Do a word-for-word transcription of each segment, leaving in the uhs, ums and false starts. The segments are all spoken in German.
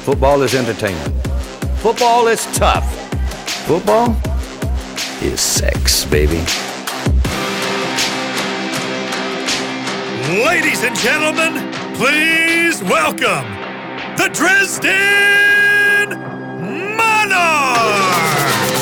Football is entertainment. Football is tough. Football is sex, baby. Ladies and gentlemen, please welcome the Dresden Monarchs!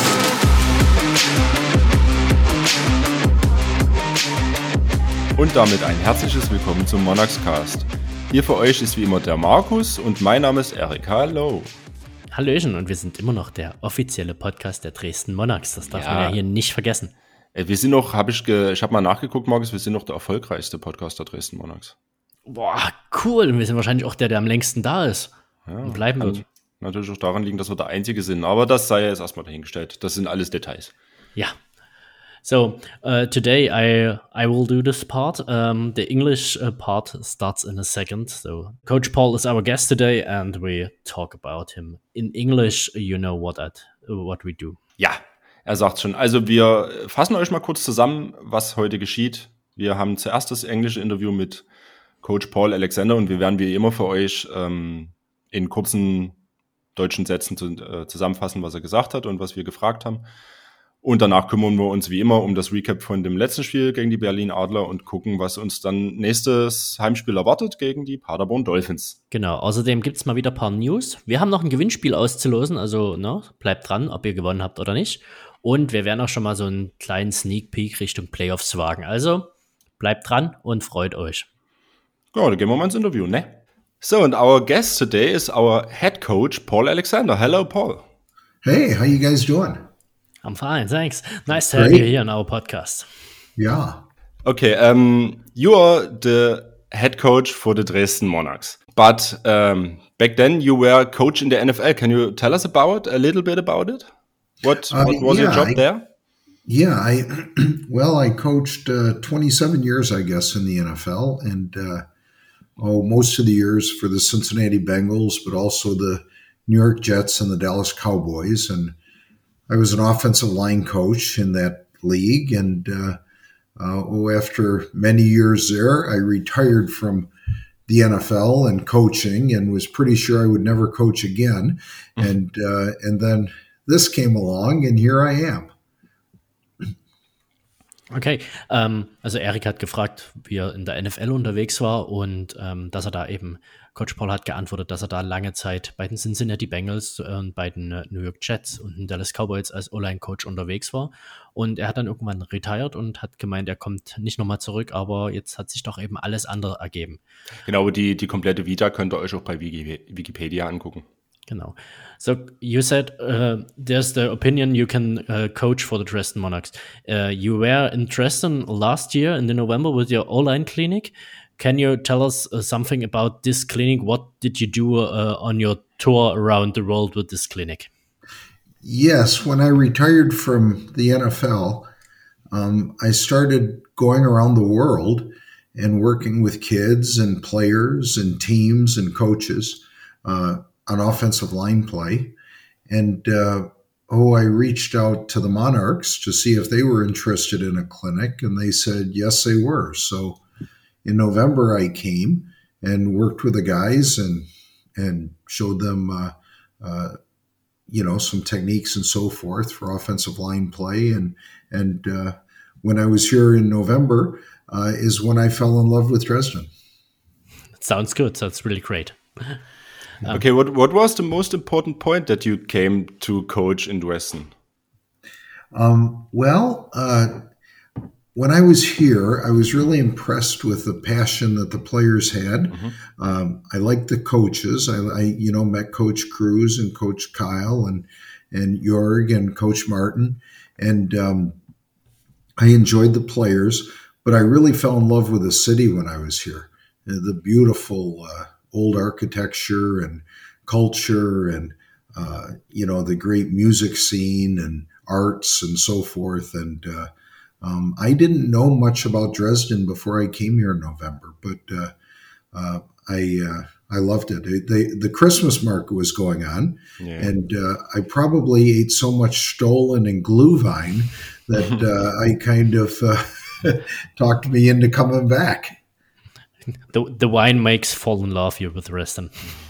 Und damit ein herzliches Willkommen zum Monarchs Cast. Hier für euch ist wie immer der Markus und mein Name ist Erik. Hallo. Hallöchen, und wir sind immer noch der offizielle Podcast der Dresden Monarchs. Das darf ja. man ja hier nicht vergessen. Wir sind noch, habe ich, ge, ich habe mal nachgeguckt, Markus, wir sind noch der erfolgreichste Podcast der Dresden Monarchs. Boah, cool. Und wir sind wahrscheinlich auch der, der am längsten da ist Ja, und bleiben kann wird. natürlich auch daran liegen, dass wir der Einzige sind. Aber das sei ja jetzt erstmal dahingestellt. Das sind alles Details. Ja. So, uh, today I I will do this part. Um, the English uh, part starts in a second. So, Coach Paul is our guest today, and we talk about him in English. You know what at what we do. Ja, er sagt schon. Also wir fassen euch mal kurz zusammen, was heute geschieht. Wir haben zuerst das englische Interview mit Coach Paul Alexander und wir werden wie immer für euch ähm, in kurzen deutschen Sätzen zu, äh, zusammenfassen, was er gesagt hat und was wir gefragt haben. Und danach kümmern wir uns wie immer um das Recap von dem letzten Spiel gegen die Berlin Adler und gucken, was uns dann nächstes Heimspiel erwartet gegen die Paderborn Dolphins. Genau, außerdem gibt es mal wieder ein paar News. Wir haben noch ein Gewinnspiel auszulosen, also ne, bleibt dran, ob ihr gewonnen habt oder nicht. Und wir werden auch schon mal so einen kleinen Sneak Peek Richtung Playoffs wagen. Also bleibt dran und freut euch. Ja, dann gehen wir mal ins Interview, ne? So, and our guest today is our head coach, Paul Alexander. Hello, Paul. Hey, how you guys doing? I'm fine, thanks. Nice to have Great. you here on our podcast. Yeah. Okay, um, you are the head coach for the Dresden Monarchs. But um, back then you were coach in the N F L. Can you tell us about a little bit about it? What, Uh, what was your yeah, job I- there? Yeah, I well, I coached uh, twenty-seven years, I guess, in the N F L, and uh, oh, most of the years for the Cincinnati Bengals, but also the New York Jets and the Dallas Cowboys. And I was an offensive line coach in that league, and uh, uh, oh, after many years there, I retired from the N F L and coaching, and was pretty sure I would never coach again. And uh, and then this came along, and here I am. Okay, ähm, also Erik hat gefragt, wie er in der N F L unterwegs war und ähm, dass er da eben, Coach Paul hat geantwortet, dass er da lange Zeit bei den Cincinnati Bengals und bei den äh, New York Jets und den Dallas Cowboys als O-Line-Coach unterwegs war. Und er hat dann irgendwann retired und hat gemeint, er kommt nicht nochmal zurück, aber jetzt hat sich doch eben alles andere ergeben. Genau, die, die komplette Vita könnt ihr euch auch bei Wiki, Wikipedia angucken. Genau. So you said uh, there's the opinion you can uh, coach for the Dresden Monarchs. Uh, you were in Dresden last year in the November with your O-line clinic. Can you tell us uh, something about this clinic? What did you do uh, on your tour around the world with this clinic? Yes, when I retired from the N F L, um, I started going around the world and working with kids and players and teams and coaches uh, on offensive line play. And, uh, oh, I reached out to the Monarchs to see if they were interested in a clinic, and they said, yes, they were. So in November, I came and worked with the guys and and showed them, uh, uh, you know, some techniques and so forth for offensive line play. And and uh, when I was here in November uh, is when I fell in love with Dresden. Sounds good. Sounds really great. Um, Okay, what, what was the most important point that you came to coach in Dresden? Um, well, uh, when I was here, I was really impressed with the passion that the players had. Um, I liked the coaches. I, I, you know, met Coach Cruz and Coach Kyle and and Jorg and Coach Martin, and um, I enjoyed the players. But I really fell in love with the city when I was here. Uh, The beautiful uh, old architecture and culture, and uh, you know, the great music scene and arts and so forth. And uh, um, I didn't know much about Dresden before I came here in November, but uh, uh, I uh, I loved it. It- They, the Christmas market was going on, Yeah. and uh, I probably ate so much Stollen and Glühwein that uh, I kind of uh, talked me into coming back. The, the wine makes fall in love here with Reston.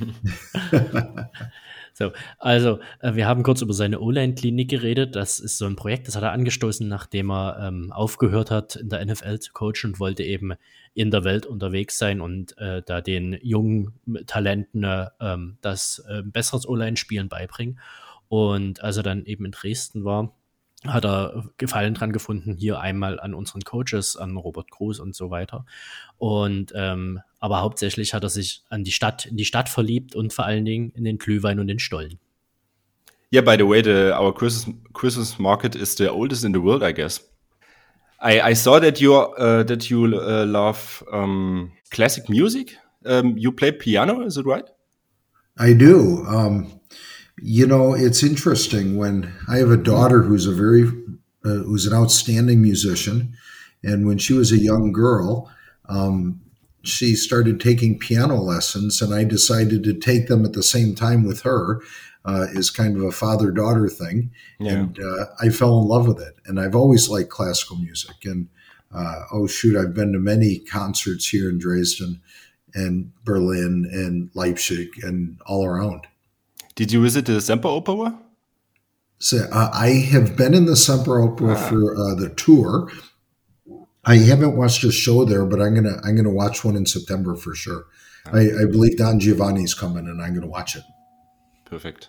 So, also, äh, wir haben kurz über seine O-Line-Klinik geredet. Das ist so ein Projekt, das hat er angestoßen, nachdem er ähm, aufgehört hat, in der N F L zu coachen und wollte eben in der Welt unterwegs sein und äh, da den jungen Talenten äh, ähm, das äh, besseres O-Line-Spielen beibringen. Und als er dann eben in Dresden war, hat er Gefallen dran gefunden, hier einmal an unseren Coaches, an Robert Cruz und so weiter. Und ähm, aber hauptsächlich hat er sich an die Stadt, in die Stadt verliebt und vor allen Dingen in den Glühwein und den Stollen. Yeah, by the way, the, our Christmas, Christmas market is the oldest in the world, I guess. I, I saw that you uh, that you uh, love um, classic music. Um, you play piano, is it right? I do. Um, You know, it's interesting when I have a daughter who's a very, uh, who's an outstanding musician. And when she was a young girl, um, she started taking piano lessons, and I decided to take them at the same time with her, uh, is kind of a father-daughter thing. Yeah. And uh, I fell in love with it. And I've always liked classical music. And, uh, oh, shoot, I've been to many concerts here in Dresden and Berlin and Leipzig and all around. Did you visit the Semper Opera? So uh, I have been in the Semper Opera ah. for uh, the tour. I haven't watched a show there, but I'm gonna I'm gonna watch one in September for sure. Ah. I, I believe Don Giovanni's coming, and I'm gonna watch it. Perfect.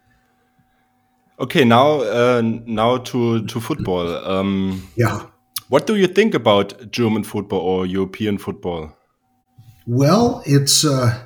Okay, now uh, now to to football. Um, yeah. What do you think about German football or European football? Well, it's. Uh,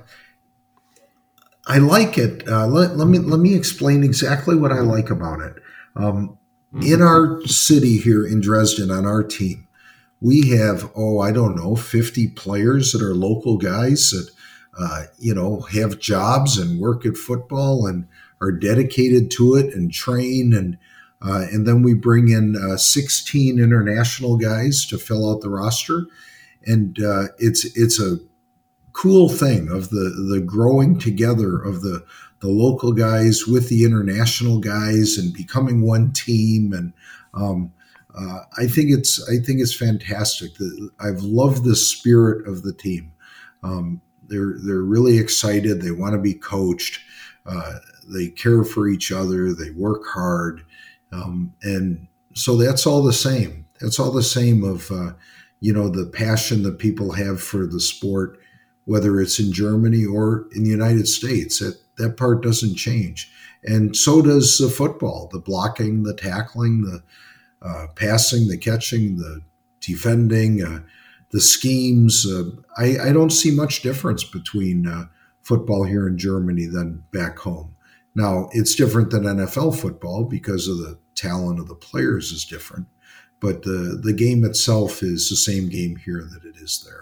I like it. Uh, let, let me let me explain exactly what I like about it. Um, in our city here in Dresden, on our team, we have oh I don't know fifty players that are local guys that uh, you know have jobs and work at football and are dedicated to it and train and uh, and then we bring in uh, sixteen international guys to fill out the roster, and uh, it's it's a cool thing of the the growing together of the the local guys with the international guys and becoming one team, and um, uh, I think it's I think it's fantastic. The, I've loved the spirit of the team. Um, they're they're really excited. They want to be coached. Uh, they care for each other. They work hard, um, and so that's all the same. That's all the same of uh, you know the passion that people have for the sport, whether it's in Germany or in the United States. That, that part doesn't change. And so does the football, the blocking, the tackling, the uh, passing, the catching, the defending, uh, the schemes. Uh, I, I don't see much difference between uh, football here in Germany than back home. Now, it's different than N F L football because of the talent of the players is different. But the, the game itself is the same game here that it is there.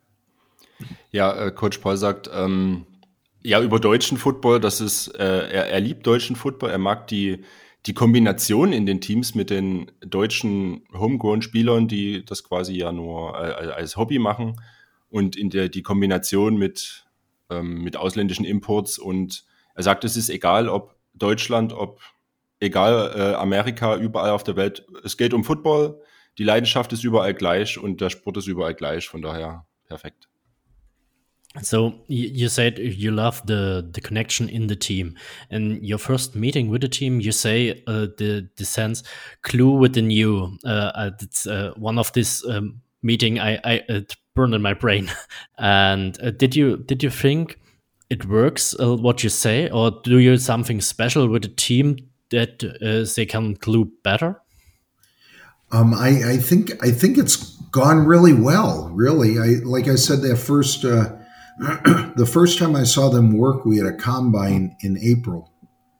Ja, äh, Coach Paul sagt, ähm, ja, über deutschen Football, das ist, äh, er, er liebt deutschen Football, er mag die, die Kombination in den Teams mit den deutschen Homegrown-Spielern, die das quasi ja nur äh, als Hobby machen, und in der die Kombination mit, ähm, mit ausländischen Imports, und er sagt, es ist egal, ob Deutschland, ob egal äh, Amerika, überall auf der Welt, es geht um Football, die Leidenschaft ist überall gleich und der Sport ist überall gleich, von daher perfekt. So you said you love the, the connection in the team. In your first meeting with the team, you say uh, the the sense clue within you. Uh, it's uh, one of this um, meeting I, I it burned in my brain. And uh, did you did you think it works uh, what you say, or do you something special with the team that uh, they can clue better? Um, I, I think I think it's gone really well. Really, I like I said that first. Uh, The first time I saw them work, we had a combine in April,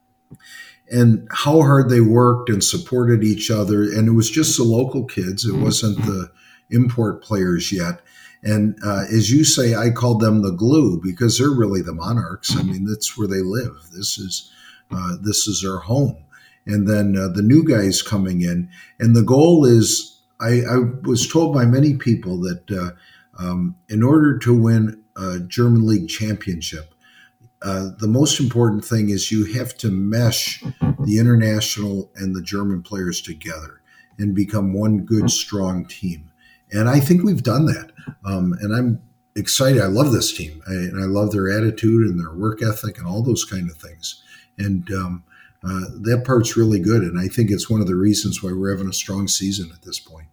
and how hard they worked and supported each other. And it was just the local kids. It wasn't the import players yet. And uh, as you say, I called them the glue because they're really the monarchs. I mean, that's where they live. This is uh, this is their home. And then uh, the new guys coming in. And the goal is, I, I was told by many people that uh, um, in order to win a German League championship, uh, the most important thing is you have to mesh the international and the German players together and become one good, strong team. And I think we've done that. Um, and I'm excited. I love this team, I, and I love their attitude and their work ethic and all those kind of things. And um, uh, that part's really good. And I think it's one of the reasons why we're having a strong season at this point.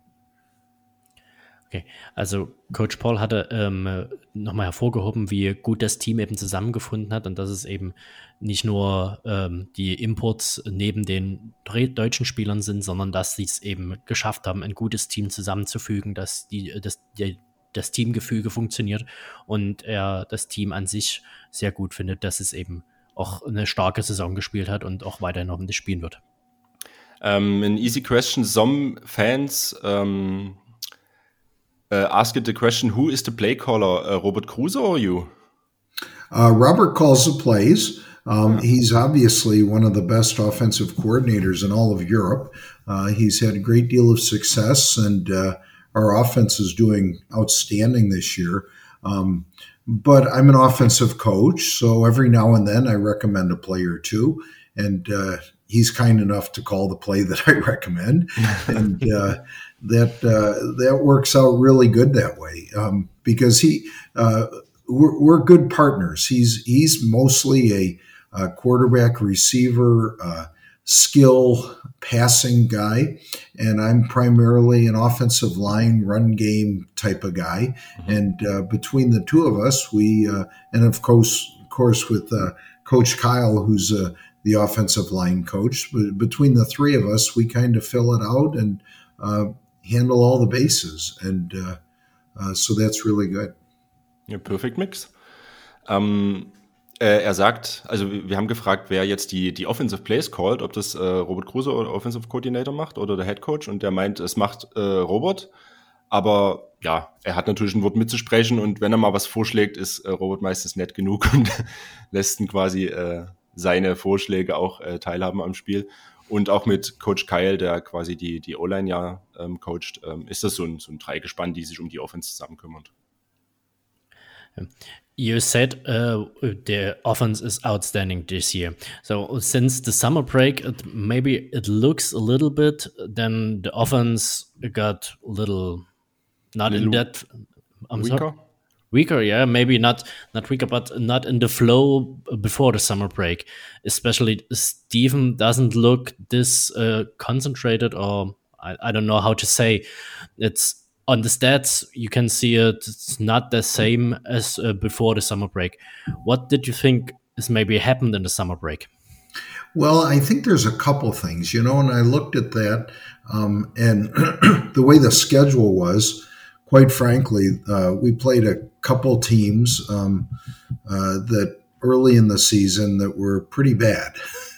Okay, also Coach Paul hatte ähm, nochmal hervorgehoben, wie gut das Team eben zusammengefunden hat und dass es eben nicht nur ähm, die Imports neben den deutschen Spielern sind, sondern dass sie es eben geschafft haben, ein gutes Team zusammenzufügen, dass die, das, die, das Teamgefüge funktioniert und er das Team an sich sehr gut findet, dass es eben auch eine starke Saison gespielt hat und auch weiterhin hoffentlich spielen wird. Um, an easy question. Some fans um Uh, ask it the question, who is the play caller, uh, Robert Kruse or you? Uh, Robert calls the plays. Um, yeah. He's obviously one of the best offensive coordinators in all of Europe. Uh, he's had a great deal of success, and uh, our offense is doing outstanding this year. Um, but I'm an offensive coach, so every now and then I recommend a play or two, and uh, he's kind enough to call the play that I recommend. and uh, that uh, that works out really good that way um, because he uh, we're, we're good partners. He's he's mostly a, a quarterback, receiver, uh, skill passing guy, and I'm primarily an offensive line, run game type of guy. Mm-hmm. And uh, between the two of us, we uh, and of course, of course, with uh, Coach Kyle, who's uh, the offensive line coach, but between the three of us, we kind of fill it out and uh, handle all the bases, and uh, uh, so that's really good. Ja, perfect mix. Ähm, äh, er sagt, also wir haben gefragt, wer jetzt die, die Offensive Plays callt, ob das äh, Robert Kruse oder Offensive Coordinator macht oder der Head Coach, und der meint, es macht äh, Robert, aber ja, er hat natürlich ein Wort mitzusprechen, und wenn er mal was vorschlägt, ist äh, Robert meistens nett genug und lässt ihn quasi äh, seine Vorschläge auch äh, teilhaben am Spiel. Und auch mit Coach Kyle, der quasi die, die O-Line ja ähm, coacht, ähm, ist das so ein, so ein Dreigespann, die sich um die Offense zusammen kümmert. You said uh, the offense is outstanding this year. So since the summer break, it, maybe it looks a little bit, then the offense got a little, not little in that, I'm weaker? sorry. Weaker, yeah, maybe not not weaker, but not in the flow before the summer break. Especially Stephen doesn't look this uh, concentrated, or I, I don't know how to say. It's on the stats, you can see it, it's not the same as uh, before the summer break. What did you think is maybe happened in the summer break? Well, I think there's a couple things, you know, and I looked at that um, and the way the schedule was, quite frankly, uh, we played a couple teams um, uh, that early in the season that were pretty bad.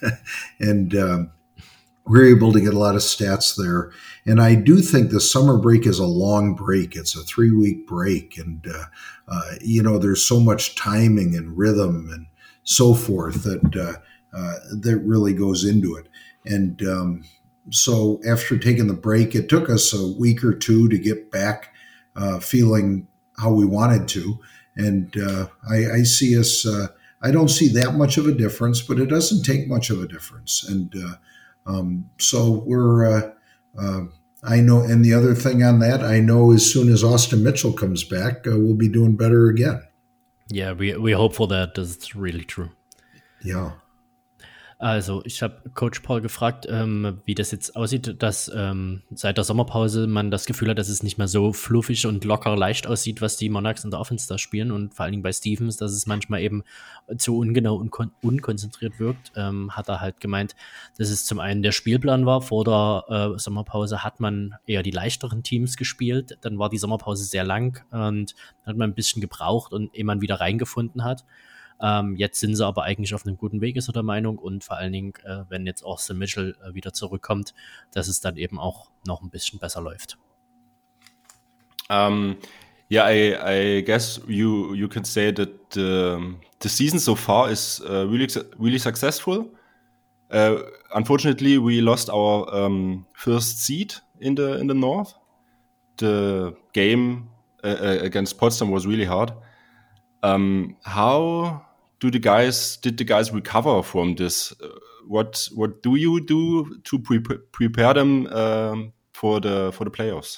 and um, we were able to get a lot of stats there. And I do think the summer break is a long break. It's a three-week break. And, uh, uh, you know, there's so much timing and rhythm and so forth that uh, uh, that really goes into it. And um, so after taking the break, it took us a week or two to get back uh, feeling how we wanted to. And uh, I, I see us, uh, I don't see that much of a difference, but it doesn't take much of a difference. And uh, um, so we're, uh, uh, I know, and the other thing on that, I know as soon as Austin Mitchell comes back, uh, we'll be doing better again. Yeah, we, we're hopeful that that's really true. Ja. Also, ich habe Coach Paul gefragt, ähm, wie das jetzt aussieht, dass ähm, seit der Sommerpause man das Gefühl hat, dass es nicht mehr so fluffig und locker leicht aussieht, was die Monarchs in der Offense da spielen, und vor allen Dingen bei Stevens, dass es manchmal eben zu ungenau und kon- unkonzentriert wirkt. Ähm, hat er halt gemeint, dass es zum einen der Spielplan war. Vor der äh, Sommerpause hat man eher die leichteren Teams gespielt, dann war die Sommerpause sehr lang und hat man ein bisschen gebraucht, und ehe man wieder reingefunden hat. Ähm, jetzt sind sie aber eigentlich auf einem guten Weg, ist er der Meinung, und vor allen Dingen, äh, wenn jetzt Austin Mitchell äh, wieder zurückkommt, dass es dann eben auch noch ein bisschen besser läuft. Um, yeah, I, I guess you you can say that the, the season so far is uh, really really successful. Uh, unfortunately, we lost our um, first seed in the in the North. The game uh, against Potsdam was really hard. Um, how do the guys did the guys recover from this? Uh, what what do you do to pre- prepare them um, for the for the playoffs?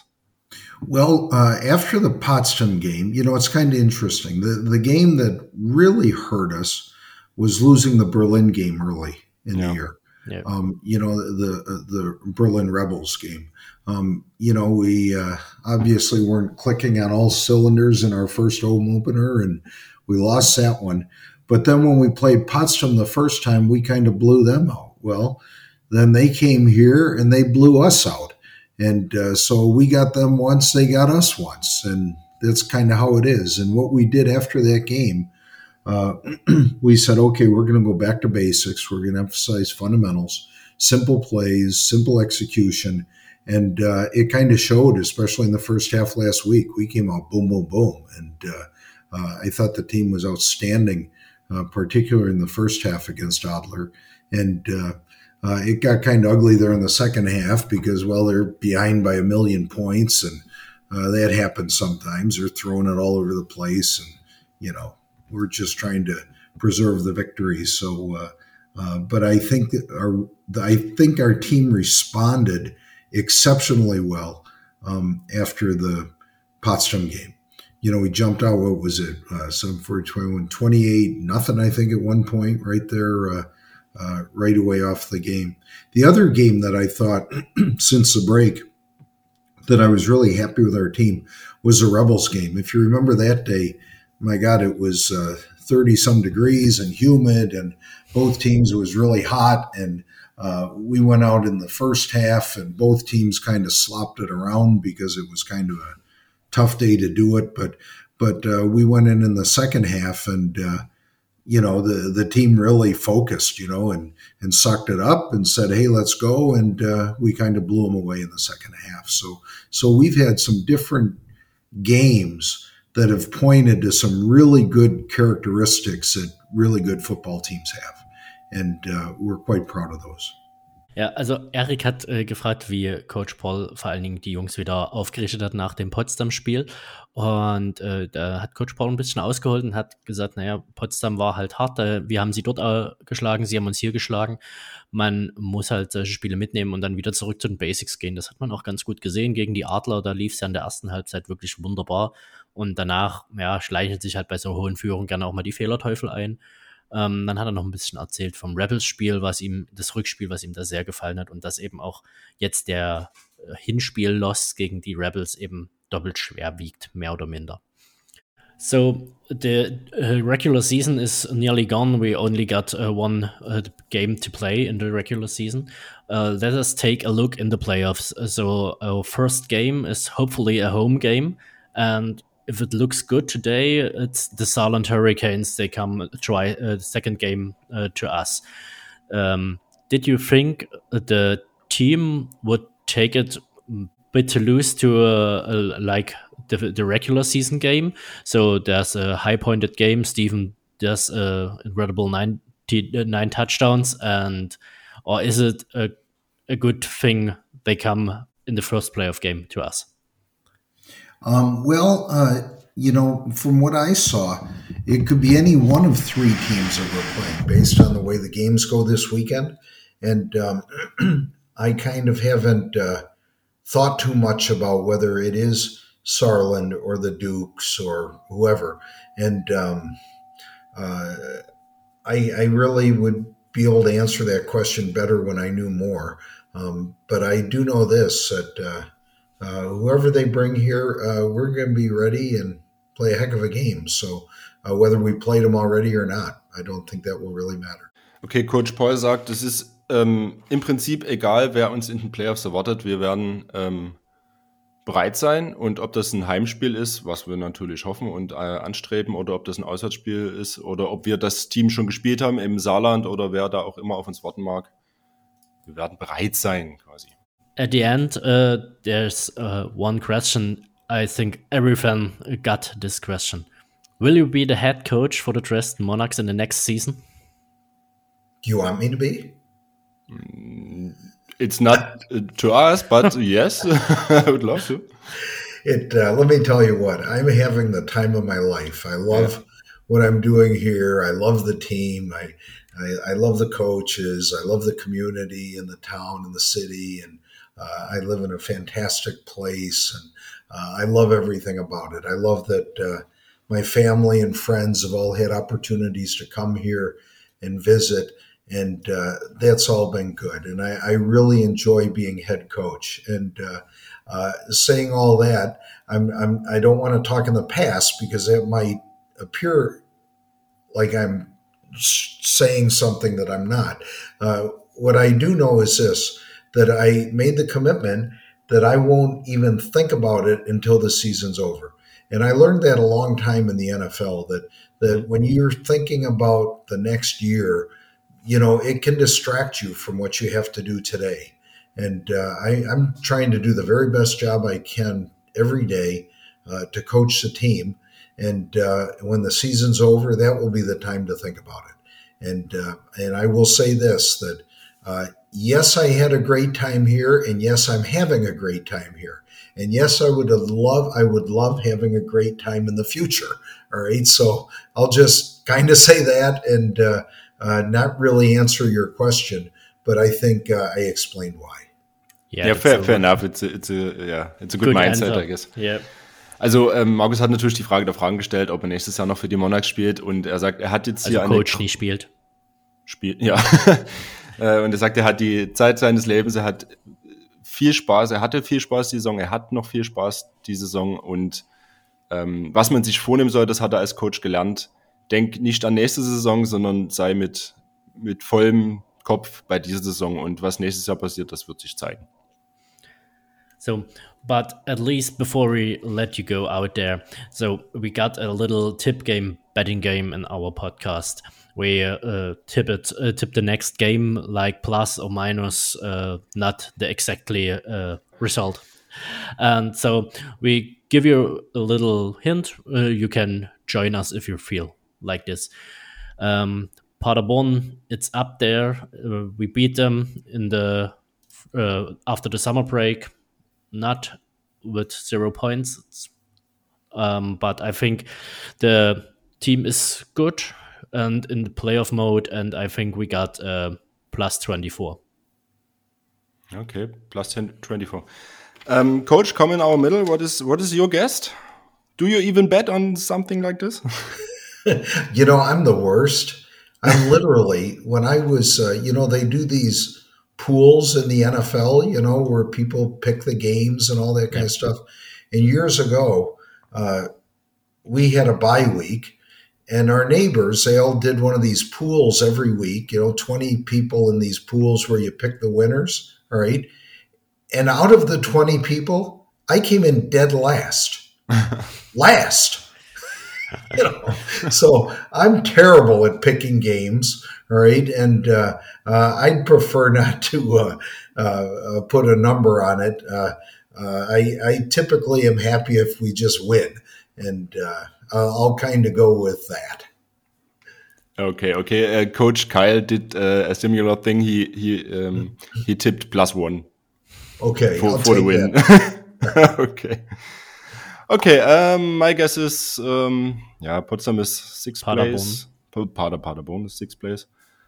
Well, uh, after the Potsdam game, you know, it's kind of interesting. The the game that really hurt us was losing the Berlin game early in Yeah. the year. Yeah. Um, you know, the the Berlin Rebels game. Um, you know, we uh, obviously weren't clicking on all cylinders in our first home opener, and we lost that one. But then when we played Potsdam the first time, we kind of blew them out. Well, then they came here and they blew us out. And uh, so we got them once, they got us once. And that's kind of how it is. And what we did after that game, uh, we said, okay, we're going to go back to basics. We're going to emphasize fundamentals, simple plays, simple execution. And uh, it kind of showed, especially in the first half last week. We came out boom, boom, boom. And uh, uh, I thought the team was outstanding, uh, particularly in the first half against Adler. And uh, uh, it got kind of ugly there in the second half because, well, they're behind by a million points. And uh, that happens sometimes. They're throwing it all over the place. And, you know, we're just trying to preserve the victory. So, uh, uh, but I think that our, I think our team responded exceptionally well um, after the Potsdam game. You know, we jumped out, what was it, uh, seven four, twenty-one, twenty-eight, nothing, I think, at one point right there, uh, uh, right away off the game. The other game that I thought, since the break, that I was really happy with our team was the Rebels game. If you remember that day, my God, it was uh, thirty-some degrees and humid, and both teams, it was really hot, and Uh, we went out in the first half and both teams kind of slopped it around because it was kind of a tough day to do it. But but uh, we went in in the second half and, uh, you know, the, the team really focused, you know, and, and sucked it up and said, hey, let's go. And uh, we kind of blew them away in the second half. So, so we've had some different games that have pointed to some really good characteristics that really good football teams have. And uh, we're quite proud of those. Ja, also Erik hat äh, gefragt, wie Coach Paul vor allen Dingen die Jungs wieder aufgerichtet hat nach dem Potsdam-Spiel. Und äh, da hat Coach Paul ein bisschen ausgeholt und hat gesagt, naja, Potsdam war halt hart, äh, wir haben sie dort äh, geschlagen, sie haben uns hier geschlagen. Man muss halt solche Spiele mitnehmen und dann wieder zurück zu den Basics gehen. Das hat man auch ganz gut gesehen gegen die Adler, da lief es ja in der ersten Halbzeit wirklich wunderbar. Und danach, ja, schleichen sich halt bei so hohen Führungen gerne auch mal die Fehlerteufel ein. Ähm, dann hat er noch ein bisschen erzählt vom Rebels-Spiel, was ihm, das Rückspiel, was ihm da sehr gefallen hat und dass eben auch jetzt der Hinspiel-Loss gegen die Rebels eben doppelt schwer wiegt, mehr oder minder. So the uh, regular season is nearly gone. We only got uh, one uh, game to play in the regular season. Uh, let us take a look in the playoffs. So our first game is hopefully a home game, and if it looks good today, it's the Saarland Hurricanes. They come try uh, the second game uh, to us. Um, did you think the team would take it a bit to lose to uh, uh, like the, the regular season game? So there's a high-pointed game. Steven does uh, incredible nine, t- nine touchdowns, and or is it a, a good thing they come in the first playoff game to us? Um, well, uh, you know, from what I saw, it could be any one of three teams that we're playing based on the way the games go this weekend. And um, I kind of haven't uh, thought too much about whether it is Saarland or the Dukes or whoever. And um, uh, I, I really would be able to answer that question better when I knew more. Um, but I do know this, that uh, Uh, whoever they bring here, uh, we're going to be ready and play a heck of a game. So uh, whether we played them already or not, I don't think that will really matter. Okay, Coach Paul sagt, es ist ähm, im Prinzip egal, wer uns in den Playoffs erwartet. Wir werden ähm, bereit sein, und ob das ein Heimspiel ist, was wir natürlich hoffen und äh, anstreben, oder ob das ein Auswärtsspiel ist, oder ob wir das Team schon gespielt haben im Saarland oder wer da auch immer auf uns warten mag. Wir werden bereit sein, quasi. At the end, uh, there's uh, one question. I think every fan got this question. Will you be the head coach for the Dresden Monarchs in the next season? Do you want me to be? It's not to us, but yes, I would love to. It. Uh, let me tell you what, I'm having the time of my life. I love yeah. what I'm doing here. I love the team. I, I, I love the coaches. I love the community and the town and the city. And Uh, I live in a fantastic place, and uh, I love everything about it. I love that uh, my family and friends have all had opportunities to come here and visit, and uh, that's all been good. And I, I really enjoy being head coach. And uh, uh, saying all that, I'm, I'm, I don't want to talk in the past because that might appear like I'm saying something that I'm not. Uh, what I do know is this, that I made the commitment that I won't even think about it until the season's over. And I learned that a long time in the N F L, that, that when you're thinking about the next year, you know, it can distract you from what you have to do today. And uh, I, I'm trying to do the very best job I can every day uh, to coach the team. And uh, when the season's over, that will be the time to think about it. And uh, and I will say this, that uh, yes, I had a great time here, and yes, I'm having a great time here. And yes, I would love I would love having a great time in the future. All right, so I'll just kind of say that and uh, uh, not really answer your question, but I think uh, I explained why. Yeah, yeah fair, fair enough. It's a, it's a, yeah, it's a good, good mindset, answer. I guess. Yeah. Also ähm, Markus hat natürlich die Frage der Fragen gestellt, ob er nächstes Jahr noch für die Monarchs spielt, und er sagt, er hat jetzt also hier Coach eine nicht spielt. Spielt, ja. Und er sagt, er hat die Zeit seines Lebens, er hat viel Spaß, er hatte viel Spaß die Saison, er hat noch viel Spaß die Saison, und ähm, was man sich vornehmen soll, das hat er als Coach gelernt. Denk nicht an nächste Saison, sondern sei mit, mit vollem Kopf bei dieser Saison, und was nächstes Jahr passiert, das wird sich zeigen. So, but at least before we let you go out there, so we got a little tip game, betting game in our podcast. We uh, tip it, uh, tip the next game like plus or minus, uh, not the exactly uh, result. And so we give you a little hint. Uh, you can join us if you feel like this. Um, Paderborn, it's up there. Uh, we beat them in the uh, after the summer break. Not with zero points, um, but I think the team is good and in the playoff mode, and I think we got uh, plus twenty-four. Okay, plus twenty-four. Um, Coach, come in our middle. What is what is your guess? Do you even bet on something like this? You know, I'm the worst. I'm literally, when I was, uh, you know, they do these pools in the N F L, you know, where people pick the games and all that kind of stuff. And years ago, uh, we had a bye week, and our neighbors, they all did one of these pools every week, you know, twenty people in these pools where you pick the winners, all right? And out of the twenty people, I came in dead last. Last. You know, so I'm terrible at picking games, all right? And uh, uh, I'd prefer not to uh, uh, put a number on it. Uh, uh, I, I typically am happy if we just win, and uh, I'll kind of go with that. Okay, okay. Uh, Coach Kyle did uh, a similar thing. He he um, he tipped plus one. Okay, for, I'll for the take win. that. Okay. Okay, um, my guess is, um, yeah, Potsdam is sixth Paderborn. place. Pader, Paderborn is sixth place.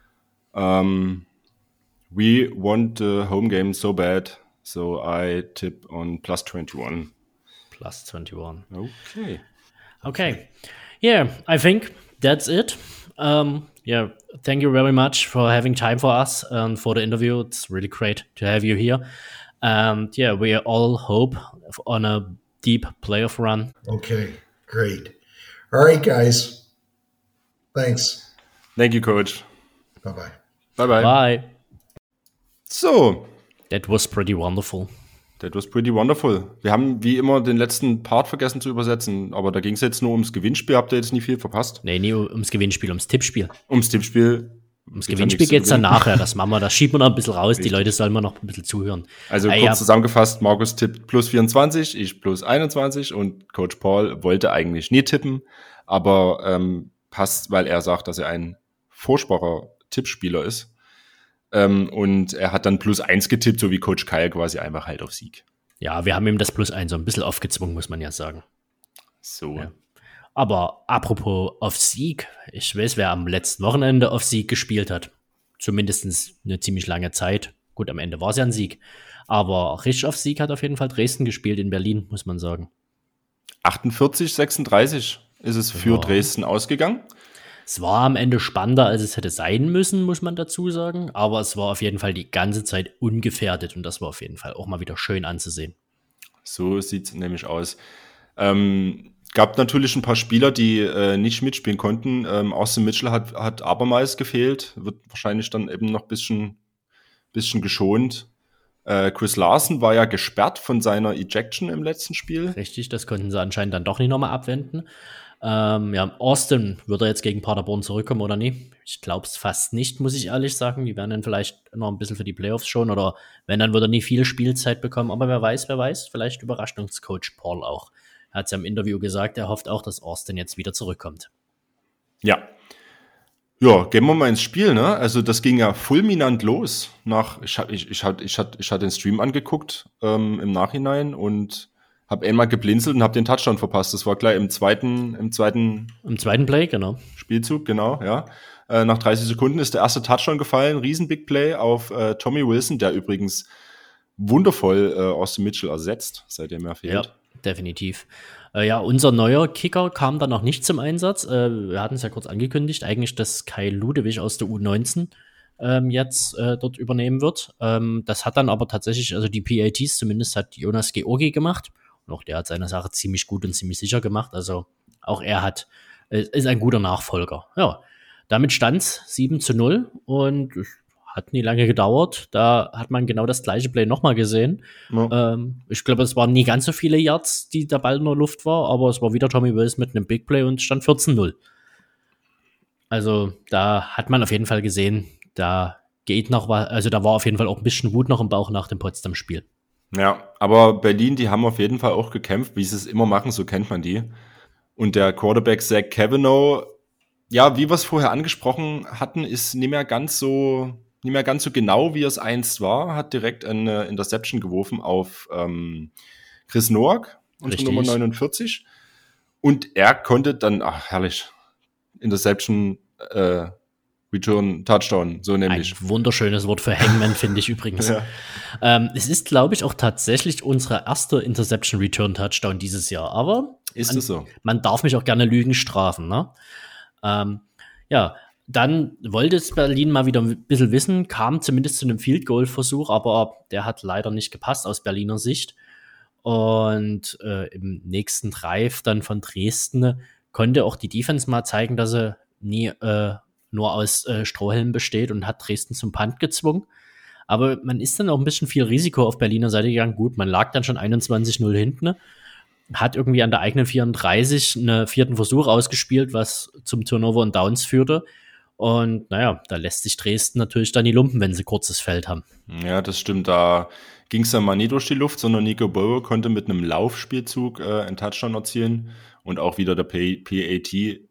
Um, we want the home game so bad, so I tip on plus twenty-one. Plus twenty-one. Okay. Okay. Yeah, I think that's it. Um, yeah, thank you very much for having time for us and for the interview. It's really great to have you here. And yeah, we all hope on a deep playoff run. Okay, great. All right, guys. Thanks. Thank you, Coach. Bye-bye. Bye-bye. Bye. So. That was pretty wonderful. That was pretty wonderful. Wir haben wie immer den letzten Part vergessen zu übersetzen, aber da ging es jetzt nur ums Gewinnspiel. Habt ihr jetzt nicht viel verpasst? Nee, nie ums Gewinnspiel, ums Tippspiel. Ums Tippspiel. Ums Gewinnspiel geht es dann nachher, das machen wir, das schieben wir noch ein bisschen raus, Richtig. Die Leute sollen mal noch ein bisschen zuhören. Also kurz ja. zusammengefasst, Markus tippt plus vierundzwanzig, ich plus einundzwanzig und Coach Paul wollte eigentlich nie tippen, aber ähm, passt, weil er sagt, dass er ein furchtbarer Tippspieler ist. Ähm, und er hat dann plus eins getippt, so wie Coach Kyle quasi einfach halt auf Sieg. Ja, wir haben ihm das plus eins so ein bisschen aufgezwungen, muss man ja sagen. So. Ja. Aber apropos auf Sieg, ich weiß, wer am letzten Wochenende auf Sieg gespielt hat. Zumindest eine ziemlich lange Zeit. gut, am Ende war es ja ein Sieg. Aber richtig auf Sieg hat auf jeden Fall Dresden gespielt in Berlin, muss man sagen. achtundvierzig sechsunddreißig ist es für Ja. Dresden ausgegangen. Es war am Ende spannender, als es hätte sein müssen, muss man dazu sagen. Aber es war auf jeden Fall die ganze Zeit ungefährdet und das war auf jeden Fall auch mal wieder schön anzusehen. So sieht es nämlich aus. Ähm, gab natürlich ein paar Spieler, die äh, nicht mitspielen konnten. Ähm, Austin Mitchell hat, hat abermals gefehlt, wird wahrscheinlich dann eben noch ein bisschen, bisschen geschont. Äh, Chris Larson war ja gesperrt von seiner Ejection im letzten Spiel. Richtig, das konnten sie anscheinend dann doch nicht nochmal abwenden. Ähm, ja, Austin, wird er jetzt gegen Paderborn zurückkommen oder nicht? Ich glaube es fast nicht, muss ich ehrlich sagen. Die werden dann vielleicht noch ein bisschen für die Playoffs schon oder wenn, dann wird er nie viel Spielzeit bekommen. Aber wer weiß, wer weiß, vielleicht überrascht uns Coach Paul auch. Er hat es ja im Interview gesagt, er hofft auch, dass Austin jetzt wieder zurückkommt. Ja. Ja, gehen wir mal ins Spiel, ne? Also das ging ja fulminant los. Nach, ich hatte ich, ich hat, ich hat, ich hat den Stream angeguckt ähm, im Nachhinein und habe einmal geblinzelt und habe den Touchdown verpasst. Das war gleich im zweiten, im zweiten Im zweiten Play, genau. Spielzug, genau, ja. Äh, nach dreißig Sekunden ist der erste Touchdown gefallen, riesen Big Play auf äh, Tommy Wilson, der übrigens wundervoll äh, Austin Mitchell ersetzt, seitdem er fehlt. Ja, definitiv. Äh, ja, unser neuer Kicker kam dann noch nicht zum Einsatz. Äh, wir hatten es ja kurz angekündigt, eigentlich, dass Kai Ludewig aus der U neunzehn ähm, jetzt äh, dort übernehmen wird. Ähm, das hat dann aber tatsächlich, also die P A Ts zumindest hat Jonas Georgi gemacht. Und auch der hat seine Sache ziemlich gut und ziemlich sicher gemacht. Also auch er hat, äh, ist ein guter Nachfolger. Ja, damit stand es sieben zu null und hat nie lange gedauert. Da hat man genau das gleiche Play nochmal gesehen. Ja. Ähm, ich glaube, es waren nie ganz so viele Yards, die der Ball in der Luft war, aber es war wieder Tommy Wilson mit einem Big Play und stand vierzehn null. Also da hat man auf jeden Fall gesehen, da geht noch was, also da war auf jeden Fall auch ein bisschen Wut noch im Bauch nach dem Potsdam-Spiel. Ja, aber Berlin, die haben auf jeden Fall auch gekämpft, wie sie es immer machen, so kennt man die. Und der Quarterback Zach Cavanaugh, ja, wie wir es vorher angesprochen hatten, ist nicht mehr ganz so, nicht mehr ganz so genau, wie es einst war, hat direkt eine Interception geworfen auf ähm, Chris Noack, unsere Richtig. Nummer neunundvierzig. Und er konnte dann, ach herrlich, Interception, äh, Return, Touchdown, so nämlich. Ein wunderschönes Wort für Hangman, finde ich übrigens. Ja. Ähm, es ist, glaube ich, auch tatsächlich unsere erste Interception-Return-Touchdown dieses Jahr. Aber Ist man, es so? man darf mich auch gerne Lügen strafen. Ne? Ähm, ja, dann wollte es Berlin mal wieder ein bisschen wissen, kam zumindest zu einem Field-Goal-Versuch, aber der hat leider nicht gepasst aus Berliner Sicht. Und äh, im nächsten Drive dann von Dresden konnte auch die Defense mal zeigen, dass sie nie äh, nur aus äh, Strohhelmen besteht und hat Dresden zum Punt gezwungen. Aber man ist dann auch ein bisschen viel Risiko auf Berliner Seite gegangen. Gut, man lag dann schon einundzwanzig null hinten, hat irgendwie an der eigenen vierunddreißig einen vierten Versuch ausgespielt, was zum Turnover und Downs führte. Und naja, da lässt sich Dresden natürlich dann die Lumpen, wenn sie kurzes Feld haben. Ja, das stimmt. Da ging es dann mal nie durch die Luft, sondern Nico Burrow konnte mit einem Laufspielzug äh, einen Touchdown erzielen. Und auch wieder der P A T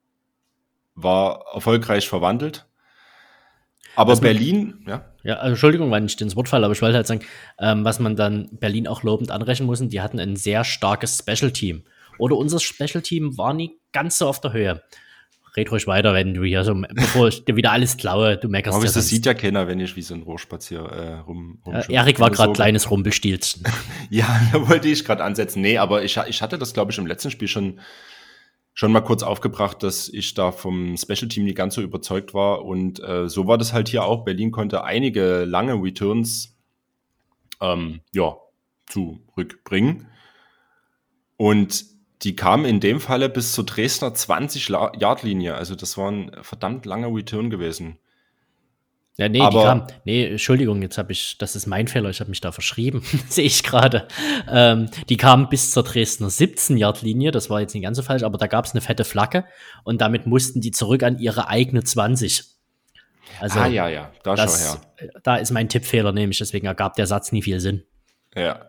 war erfolgreich verwandelt. Aber Was man- Berlin, ja, Ja, also Entschuldigung, weil ich ins Wort falle, aber ich wollte halt sagen, ähm, was man dann Berlin auch lobend anrechnen muss, die hatten ein sehr starkes Special-Team. Oder unser Special-Team war nie ganz so auf der Höhe. Red ruhig weiter, wenn du hier so, bevor ich dir wieder alles klaue, du meckerst aber ja das sonst. sieht ja keiner, wenn ich wie so ein Rohrspazier äh, rum, Äh, rumschaue. Erik war Keine gerade Sorge. kleines Rumpelstilzchen. Ja, da wollte ich gerade ansetzen. Nee, aber ich, ich hatte das, glaube ich, im letzten Spiel schon, schon mal kurz aufgebracht, dass ich da vom Special Team nicht ganz so überzeugt war. Und äh, so war das halt hier auch. Berlin konnte einige lange Returns ähm, ja, zurückbringen. Und die kamen in dem Falle bis zur Dresdner zwanzig-Yard-Linie. Also das war ein verdammt langer Return gewesen. Ja, nee, Aber- die kam, nee, Entschuldigung, jetzt habe ich, das ist mein Fehler, ich habe mich da verschrieben, sehe ich gerade. Ähm, die kamen bis zur Dresdner siebzehn-Yard-Linie, das war jetzt nicht ganz so falsch, aber da gab es eine fette Flagge und damit mussten die zurück an ihre eigene zwanzig. Also, ah, ja, ja, da schau das, her. da ist mein Tippfehler nämlich, deswegen ergab der Satz nie viel Sinn. Ja.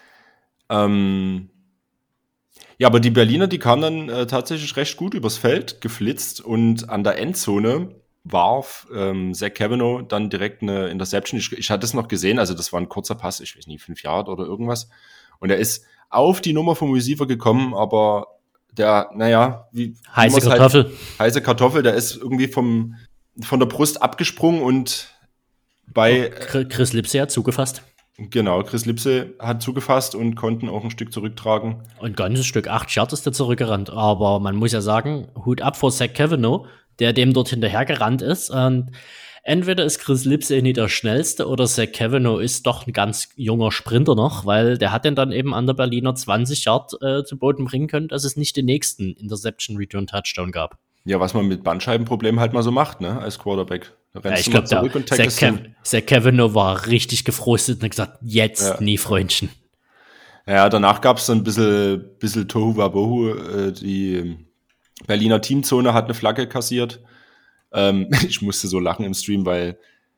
Ähm, ja, aber die Berliner, die kamen dann äh, tatsächlich recht gut übers Feld, geflitzt und an der Endzone warf ähm, Zach Cavanaugh dann direkt eine Interception. Ich, ich hatte es noch gesehen, also das war ein kurzer Pass, ich weiß nicht, fünf Yard oder irgendwas. Und er ist auf die Nummer vom Receiver gekommen, aber der, naja, wie Heiße wie man's Kartoffel. Halt, heiße Kartoffel, der ist irgendwie vom, von der Brust abgesprungen und bei oh, Chris Lipsey hat zugefasst. Genau, Chris Lipsey hat zugefasst und konnten auch ein Stück zurücktragen. Ein ganzes Stück, acht Yards ist er zurückgerannt. Aber man muss ja sagen, Hut ab vor Zach Cavanaugh, der dem dort hinterher gerannt ist. Und entweder ist Chris Lipsey nicht der Schnellste oder Zach Cavanaugh ist doch ein ganz junger Sprinter noch, weil der hat den dann eben an der Berliner zwanzig Yard äh, zu Boden bringen können, dass es nicht den nächsten Interception Return Touchdown gab. Ja, was man mit Bandscheibenproblemen halt mal so macht, ne, als Quarterback. Da ja, ich glaube, Zach, Cav- Zach Cavanaugh war richtig gefrustet und hat gesagt, jetzt ja. nie, Freundchen. Ja, danach gab es so ein bisschen, bisschen Tohu Wabohu. Äh, die Berliner Teamzone hat eine Flagge kassiert. Ähm, ich musste so lachen im Stream, weil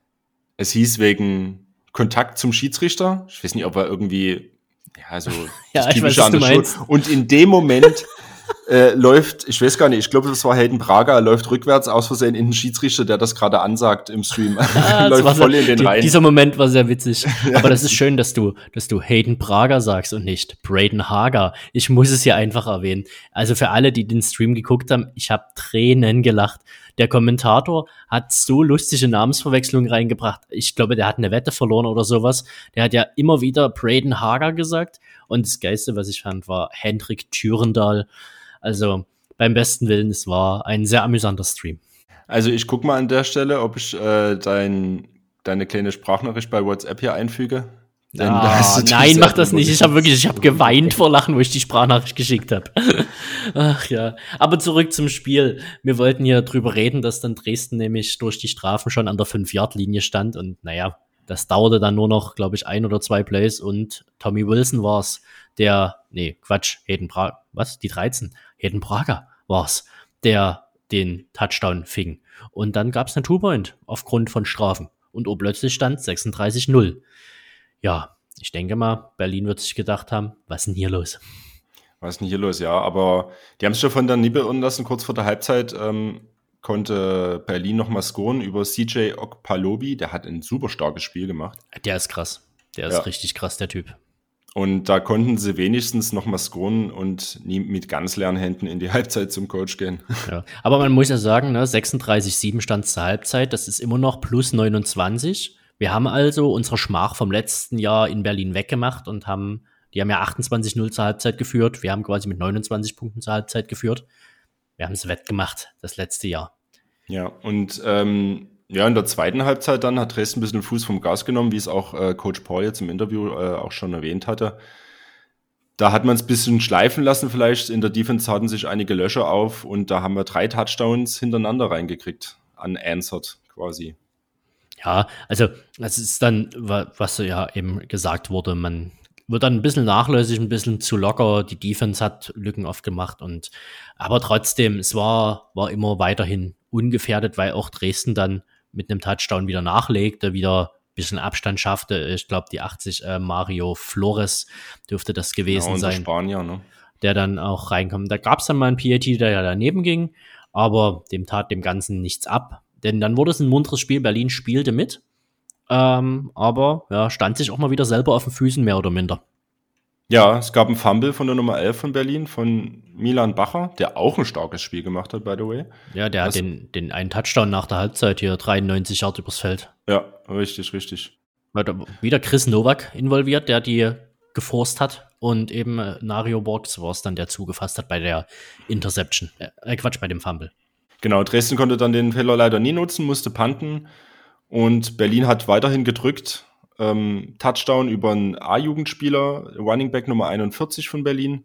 es hieß wegen Kontakt zum Schiedsrichter. Ich weiß nicht, ob er irgendwie, ja, so ja, das ich weiß, was du meinst. Und in dem Moment äh, läuft, ich weiß gar nicht, ich glaube, das war Hayden Prager, läuft rückwärts aus Versehen in den Schiedsrichter, der das gerade ansagt im Stream. Ah, läuft voll sehr, in den die, rein. Dieser Moment war sehr witzig. Ja. Aber das ist schön, dass du, dass du Hayden Prager sagst und nicht Braden Hager. Ich muss es hier einfach erwähnen. Also für alle, die den Stream geguckt haben, ich habe Tränen gelacht. Der Kommentator hat so lustige Namensverwechslungen reingebracht. Ich glaube, der hat eine Wette verloren oder sowas. Der hat ja immer wieder Braden Hager gesagt. Und das Geilste, was ich fand, war Hendrik Thürendahl. Also beim besten Willen, es war ein sehr amüsanter Stream. Also ich gucke mal an der Stelle, ob ich äh, dein, deine kleine Sprachnachricht bei WhatsApp hier einfüge. Denn ah, nein, mach das nicht. Ich habe wirklich, ich habe geweint vor Lachen, wo ich die Sprachnachricht geschickt habe. Ach ja. Aber zurück zum Spiel. Wir wollten hier drüber reden, dass dann Dresden nämlich durch die Strafen schon an der fünf Yard Linie stand. Und naja, das dauerte dann nur noch, glaube ich, ein oder zwei Plays. Und Tommy Wilson war's, der, nee, Quatsch, Hayden Prager, was? Die dreizehn? Hayden Prager war's, der den Touchdown fing. Und dann gab's eine Two-Point aufgrund von Strafen. Und oh, plötzlich stand sechsunddreißig null. Ja, ich denke mal, Berlin wird sich gedacht haben, was ist denn hier los? Was ist denn hier los, ja. Aber die haben es schon von der Nippe unten lassen. Kurz vor der Halbzeit ähm, konnte Berlin nochmal scoren über C J Okpalobi. Der hat ein super starkes Spiel gemacht. Der ist krass. Der ist ja. richtig krass, der Typ. Und da konnten sie wenigstens nochmal scoren und nie mit ganz leeren Händen in die Halbzeit zum Coach gehen. Ja. Aber man muss ja sagen, ne, sechsunddreißig sieben stand zur Halbzeit. Das ist immer noch plus neunundzwanzig. Wir haben also unsere Schmach vom letzten Jahr in Berlin weggemacht und haben, die haben ja achtundzwanzig null zur Halbzeit geführt. Wir haben quasi mit neunundzwanzig Punkten zur Halbzeit geführt. Wir haben es wettgemacht, das letzte Jahr. Ja, und ähm, ja, in der zweiten Halbzeit dann hat Dresden ein bisschen Fuß vom Gas genommen, wie es auch äh, Coach Paul jetzt im Interview äh, auch schon erwähnt hatte. Da hat man es ein bisschen schleifen lassen vielleicht. In der Defense hatten sich einige Löcher auf und da haben wir drei Touchdowns hintereinander reingekriegt, unanswered quasi. Ja, also das ist dann, was ja eben gesagt wurde, man wird dann ein bisschen nachlässig, ein bisschen zu locker. Die Defense hat Lücken oft gemacht und aber trotzdem, es war, war immer weiterhin ungefährdet, weil auch Dresden dann mit einem Touchdown wieder nachlegte, wieder ein bisschen Abstand schaffte. Ich glaube, die achtzig äh, Mario Flores dürfte das gewesen ja, sein. Spanier, ne? Der dann auch reinkommt. Da gab es dann mal einen P A T, der ja daneben ging, aber dem tat dem Ganzen nichts ab. Denn dann wurde es ein munteres Spiel. Berlin spielte mit, ähm, aber ja, stand sich auch mal wieder selber auf den Füßen, mehr oder minder. Ja, es gab einen Fumble von der Nummer elf von Berlin, von Milan Bacher, der auch ein starkes Spiel gemacht hat, by the way. Ja, der Was? hat den, den einen Touchdown nach der Halbzeit hier, dreiundneunzig Yard übers Feld. Ja, richtig, richtig. Wieder Chris Nowak involviert, der die geforst hat und eben äh, Nario Borgs war es dann, der zugefasst hat bei der Interception. Äh, Quatsch, bei dem Fumble. Genau, Dresden konnte dann den Fehler leider nie nutzen, musste punten und Berlin hat weiterhin gedrückt. Ähm, Touchdown über einen A-Jugendspieler, Running Back Nummer einundvierzig von Berlin.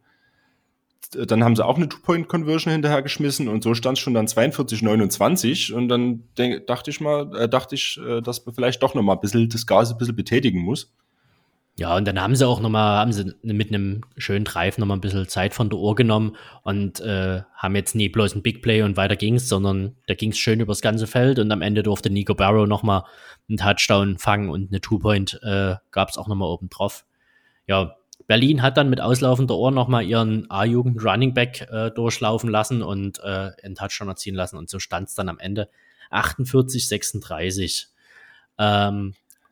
Dann haben sie auch eine Two-Point-Conversion hinterhergeschmissen und so stand es schon dann zweiundvierzig neunundzwanzig und dann denk, dachte ich mal, äh, dachte ich, äh, dass man vielleicht doch nochmal ein bisschen das Gas ein bisschen betätigen muss. Ja, und dann haben sie auch nochmal, haben sie mit einem schönen Drive nochmal ein bisschen Zeit von der Uhr genommen und äh, haben jetzt nie bloß ein Big Play und weiter ging's, sondern da ging's schön übers ganze Feld und am Ende durfte Nico Barrow nochmal einen Touchdown fangen und eine Two-Point äh, gab's auch nochmal oben drauf. Ja, Berlin hat dann mit auslaufender Uhr nochmal ihren A-Jugend Running Back äh, durchlaufen lassen und äh, einen Touchdown erzielen lassen und so stand's dann am Ende achtundvierzig sechsunddreißig. Ähm,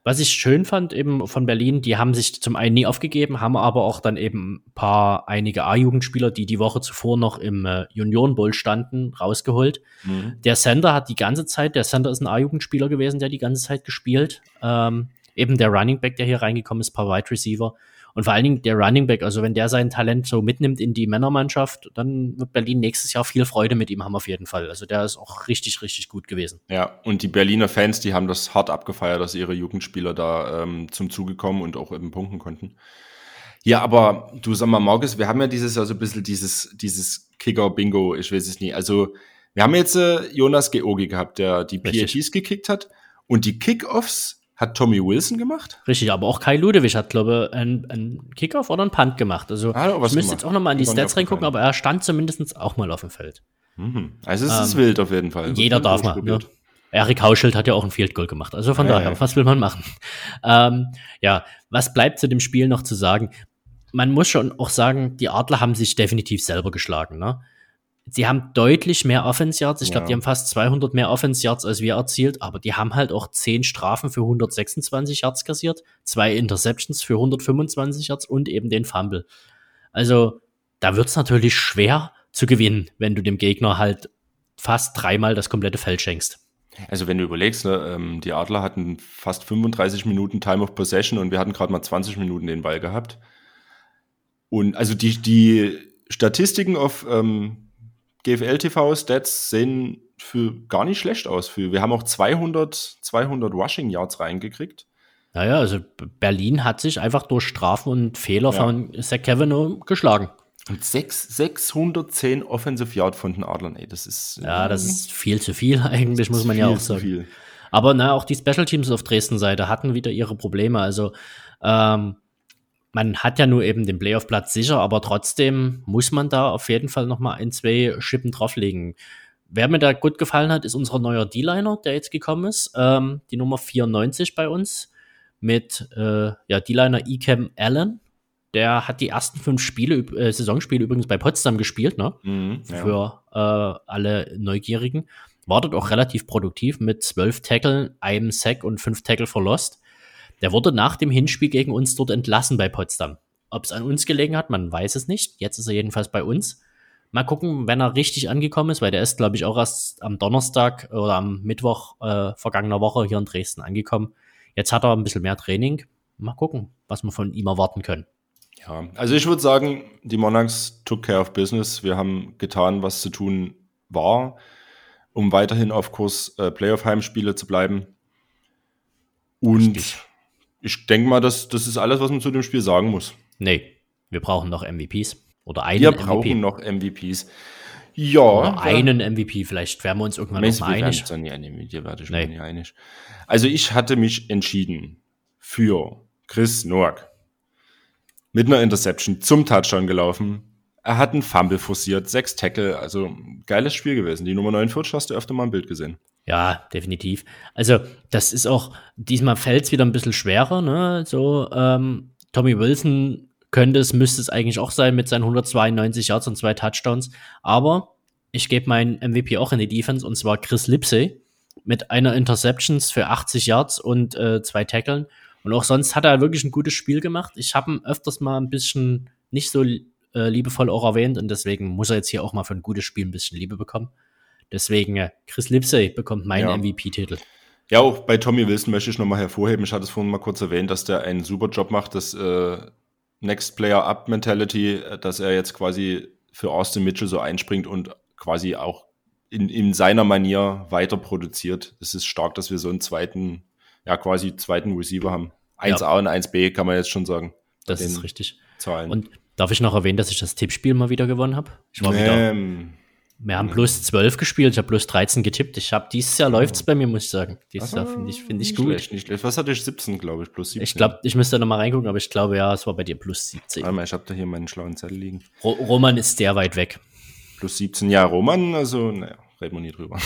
was ich schön fand eben von Berlin, die haben sich zum einen nie aufgegeben, haben aber auch dann eben ein paar, einige A-Jugendspieler, die die Woche zuvor noch im äh, Junioren Bowl standen, rausgeholt. Mhm. Der Center hat die ganze Zeit, der Center ist ein A-Jugendspieler gewesen, der die ganze Zeit gespielt. Ähm, eben der Running Back, der hier reingekommen ist, paar Wide Receiver. Und vor allen Dingen der Running Back, also wenn der sein Talent so mitnimmt in die Männermannschaft, dann wird Berlin nächstes Jahr viel Freude mit ihm haben auf jeden Fall. Also der ist auch richtig, richtig gut gewesen. Ja, und die Berliner Fans, die haben das hart abgefeiert, dass ihre Jugendspieler da ähm, zum Zuge kommen und auch eben punkten konnten. Ja, aber du, sag mal, Markus, wir haben ja dieses Jahr so ein bisschen dieses, dieses Kicker-Bingo, ich weiß es nie. Also wir haben jetzt äh, Jonas Georgi gehabt, der die P A Ts gekickt hat, und die Kickoffs hat Tommy Wilson gemacht? Richtig, aber auch Kai Ludewig hat, glaube ich, einen, einen Kickoff oder einen Punt gemacht. Also ah, ich müsste gemacht. jetzt auch nochmal in die Stats reingucken, aber er stand zumindest auch mal auf dem Feld. Mhm. Also es ist ähm, wild auf jeden Fall. Jeder darf mal. Ne? Erik Hauschild hat ja auch ein Field Goal gemacht. Also von ja, daher, ja. was will man machen? ähm, ja, was bleibt zu dem Spiel noch zu sagen? Man muss schon auch sagen, die Adler haben sich definitiv selber geschlagen, ne? Sie haben deutlich mehr Offense Yards. Ich glaube, ja. die haben fast zweihundert mehr Offense Yards als wir erzielt, aber die haben halt auch zehn Strafen für hundertsechsundzwanzig Yards kassiert, zwei Interceptions für hundertfünfundzwanzig Yards und eben den Fumble. Also, da wird's natürlich schwer zu gewinnen, wenn du dem Gegner halt fast dreimal das komplette Feld schenkst. Also, wenn du überlegst, ne, die Adler hatten fast fünfunddreißig Minuten Time of Possession und wir hatten gerade mal zwanzig Minuten den Ball gehabt. Und also die, die Statistiken auf ähm, G F L T V-Stats sehen für gar nicht schlecht aus. Für, wir haben auch zweihundert, zweihundert Rushing Yards reingekriegt. Naja, also Berlin hat sich einfach durch Strafen und Fehler ja. von Zach Kavanaugh geschlagen. Und sechs, sechshundertzehn Offensive Yard von den Adlern, ey, das ist... Ja, das ist viel zu viel eigentlich, muss man ja auch sagen. Viel. Aber na, auch die Special Teams auf Dresden-Seite hatten wieder ihre Probleme. Also, ähm, man hat ja nur eben den Playoff-Platz sicher, aber trotzdem muss man da auf jeden Fall nochmal ein, zwei Schippen drauflegen. Wer mir da gut gefallen hat, ist unser neuer D-Liner, der jetzt gekommen ist. Ähm, die Nummer vierundneunzig bei uns mit äh, ja, D-Liner Ecam Allen. Der hat die ersten fünf Spiele, äh, Saisonspiele übrigens bei Potsdam gespielt, ne? Mhm, ja. Für äh, alle Neugierigen. War dort auch relativ produktiv mit zwölf Tacklen, einem Sack und fünf Tackle for Lost. Der wurde nach dem Hinspiel gegen uns dort entlassen bei Potsdam. Ob es an uns gelegen hat, man weiß es nicht. Jetzt ist er jedenfalls bei uns. Mal gucken, wenn er richtig angekommen ist, weil der ist, glaube ich, auch erst am Donnerstag oder am Mittwoch äh, vergangener Woche hier in Dresden angekommen. Jetzt hat er ein bisschen mehr Training. Mal gucken, was wir von ihm erwarten können. Ja, also ich würde sagen, die Monarchs took care of business. Wir haben getan, was zu tun war, um weiterhin auf Kurs äh, Playoff-Heimspiele zu bleiben. Und richtig. Ich denke mal, das, das ist alles, was man zu dem Spiel sagen muss. Nee, wir brauchen noch M V Ps. Oder einen wir M V P. Wir brauchen noch M V Ps. Ja. Oder einen M V P, vielleicht werden wir uns irgendwann noch mal einig. Dann nie einig. Dir werde ich nee. nie einig. Also ich hatte mich entschieden für Chris Noack. Mit einer Interception zum Touchdown gelaufen. Er hat einen Fumble forciert, sechs Tackle. Also geiles Spiel gewesen. Die Nummer neunundvierzig hast du öfter mal im Bild gesehen. Ja, definitiv. Also das ist auch, diesmal fällt es wieder ein bisschen schwerer, ne? So, ähm, Tommy Wilson könnte es, müsste es eigentlich auch sein mit seinen hundertzweiundneunzig Yards und zwei Touchdowns. Aber ich gebe meinen M V P auch in die Defense, und zwar Chris Lipsey mit einer Interceptions für achtzig Yards und äh, zwei Tackeln. Und auch sonst hat er wirklich ein gutes Spiel gemacht. Ich habe ihn öfters mal ein bisschen nicht so äh, liebevoll auch erwähnt, und deswegen muss er jetzt hier auch mal für ein gutes Spiel ein bisschen Liebe bekommen. Deswegen, äh, Chris Lipsey bekommt meinen ja. M V P-Titel. Ja, auch bei Tommy Wilson möchte ich nochmal hervorheben. Ich hatte es vorhin mal kurz erwähnt, dass der einen super Job macht, das äh, Next Player Up Mentality, dass er jetzt quasi für Austin Mitchell so einspringt und quasi auch in, in seiner Manier weiter produziert. Es ist stark, dass wir so einen zweiten, ja quasi zweiten Receiver haben. eins A ja. und eins B kann man jetzt schon sagen. Das ist richtig. Zahlen. Und darf ich noch erwähnen, dass ich das Tippspiel mal wieder gewonnen habe? Ich war ähm, wieder... Wir haben plus zwölf gespielt, ich habe plus dreizehn getippt. Ich habe dieses Jahr läuft's bei mir, muss ich sagen. Dieses Jahr finde ich, find ich nicht gut. Schlecht, nicht schlecht. Was hatte ich? siebzehn, glaube ich, plus siebzehn. Ich glaube, ich müsste noch mal reingucken, aber ich glaube, ja, es war bei dir plus siebzehn. Warte mal, ich habe da hier meinen schlauen Zettel liegen. Ro- Roman ist sehr weit weg. Plus siebzehn, ja, Roman, also, naja, reden wir nie drüber.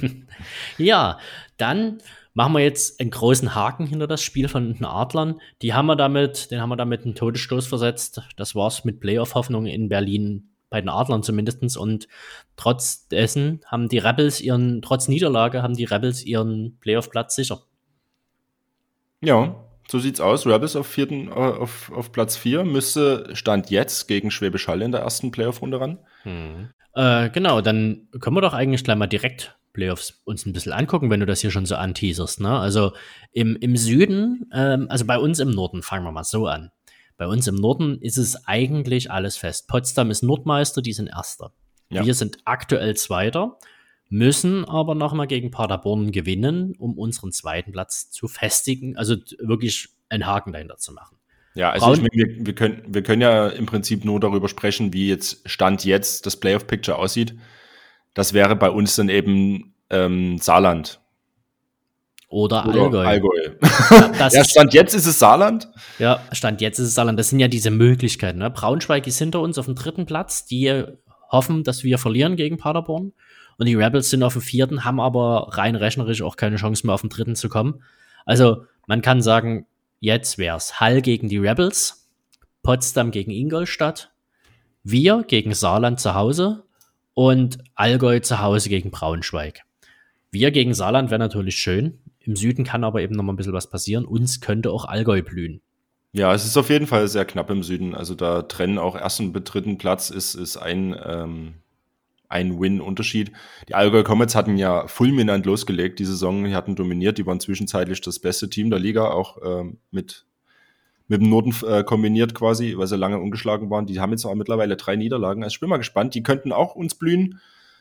Ja, dann machen wir jetzt einen großen Haken hinter das Spiel von den Adlern. Die haben wir damit, den haben wir damit einen Todesstoß versetzt. Das war's mit Playoff-Hoffnungen in Berlin. Bei den Adlern zumindestens, und trotz dessen haben die Rebels ihren, trotz Niederlage haben die Rebels ihren Playoff-Platz sicher. Ja, so sieht's aus. Rebels auf, vierten, äh, auf, auf Platz vier müsste Stand jetzt gegen Schwäbisch Hall in der ersten Playoff-Runde ran. Hm. Äh, genau, dann können wir doch eigentlich gleich mal direkt Playoffs uns ein bisschen angucken, wenn du das hier schon so anteaserst. Ne? Also im, im Süden, ähm, also bei uns im Norden, fangen wir mal so an. Bei uns im Norden ist es eigentlich alles fest. Potsdam ist Nordmeister, die sind Erster. Ja. Wir sind aktuell Zweiter, müssen aber nochmal gegen Paderborn gewinnen, um unseren zweiten Platz zu festigen, also wirklich einen Haken dahinter zu machen. Ja, also Braun- ich meine, wir, wir, können, wir können ja im Prinzip nur darüber sprechen, wie jetzt Stand jetzt das Playoff-Picture aussieht. Das wäre bei uns dann eben ähm, Saarland. Oder, Oder Allgäu. Allgäu. Ja, das Ja, Stand jetzt ist es Saarland. Ja, Stand jetzt ist es Saarland. Das sind ja diese Möglichkeiten. Ne? Braunschweig ist hinter uns auf dem dritten Platz. Die hoffen, dass wir verlieren gegen Paderborn. Und die Rebels sind auf dem vierten, haben aber rein rechnerisch auch keine Chance mehr auf den dritten zu kommen. Also man kann sagen, jetzt wär's Hall gegen die Rebels, Potsdam gegen Ingolstadt, wir gegen Saarland zu Hause und Allgäu zu Hause gegen Braunschweig. Wir gegen Saarland wäre natürlich schön. Im Süden kann aber eben noch mal ein bisschen was passieren. Uns könnte auch Allgäu blühen. Ja, es ist auf jeden Fall sehr knapp im Süden. Also da trennen auch ersten und dritten Platz ist, ist ein, ähm, ein Win-Unterschied. Die Allgäu Comets hatten ja fulminant losgelegt die Saison. Die hatten dominiert. Die waren zwischenzeitlich das beste Team der Liga, auch ähm, mit, mit dem Norden äh, kombiniert quasi, weil sie lange ungeschlagen waren. Die haben jetzt auch mittlerweile drei Niederlagen. Also ich bin mal gespannt. Die könnten auch uns blühen.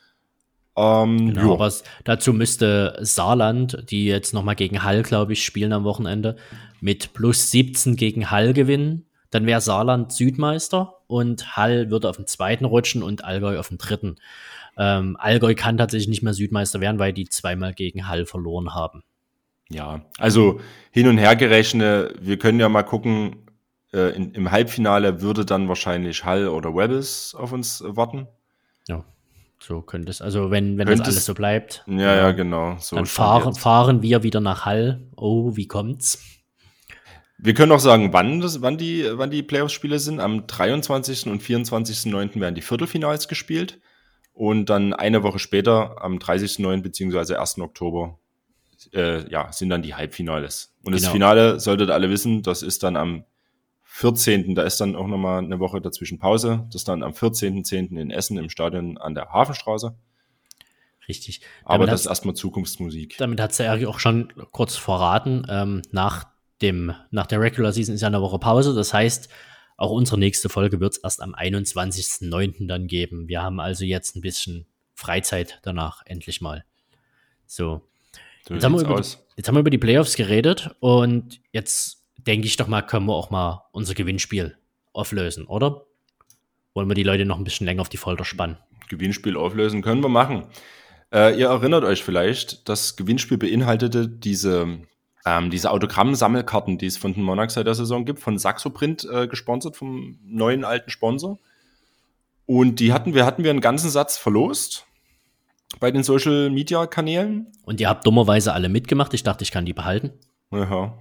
Ähm, Genau, ja. aber es, dazu müsste Saarland, die jetzt nochmal gegen Hall, glaube ich, spielen am Wochenende, mit plus siebzehn gegen Hall gewinnen. Dann wäre Saarland Südmeister und Hall würde auf den zweiten rutschen und Allgäu auf den dritten. Ähm, Allgäu kann tatsächlich nicht mehr Südmeister werden, weil die zweimal gegen Hall verloren haben. Ja, also hin und her gerechnet, wir können ja mal gucken, äh, in, im Halbfinale würde dann wahrscheinlich Hall oder Rebels auf uns äh, warten. Ja, so könnte es, also wenn, wenn das Könnte alles es- so bleibt, Ja, ja, genau. So dann stand fahren, jetzt. fahren wir wieder nach Hall. Oh, wie kommt's? Wir können auch sagen, wann, das, wann die, wann die Playoff-Spiele sind. Am dreiundzwanzigsten und vierundzwanzigsten neunten werden die Viertelfinals gespielt. Und dann eine Woche später, am dreißigsten neunten beziehungsweise ersten Oktober, äh, ja, sind dann die Halbfinales. Und das Genau. Finale, solltet ihr alle wissen, das ist dann am vierzehnten Da ist dann auch nochmal eine Woche dazwischen Pause. Das ist dann am vierzehnten zehnten in Essen im Stadion an der Hafenstraße. Richtig. Aber Damit das ist hat's- erstmal Zukunftsmusik. Damit hat es ja auch schon kurz verraten. Ähm, nach, dem, nach der Regular Season ist ja eine Woche Pause. Das heißt, auch unsere nächste Folge wird es erst am einundzwanzigsten neunten dann geben. Wir haben also jetzt ein bisschen Freizeit danach, endlich mal. So. So Jetzt haben, wir sieht's über die, aus. jetzt haben wir über die Playoffs geredet und jetzt denke ich doch mal, können wir auch mal unser Gewinnspiel auflösen, oder? Wollen wir die Leute noch ein bisschen länger auf die Folter spannen? Gewinnspiel auflösen können wir machen. Äh, ihr erinnert euch vielleicht, das Gewinnspiel beinhaltete diese, ähm, diese Autogramm-Sammelkarten, die es von den Monarchs seit der Saison gibt, von Saxoprint äh, gesponsert, vom neuen alten Sponsor. Und die hatten wir, hatten wir einen ganzen Satz verlost bei den Social-Media-Kanälen. Und ihr habt dummerweise alle mitgemacht. Ich dachte, ich kann die behalten. Ja.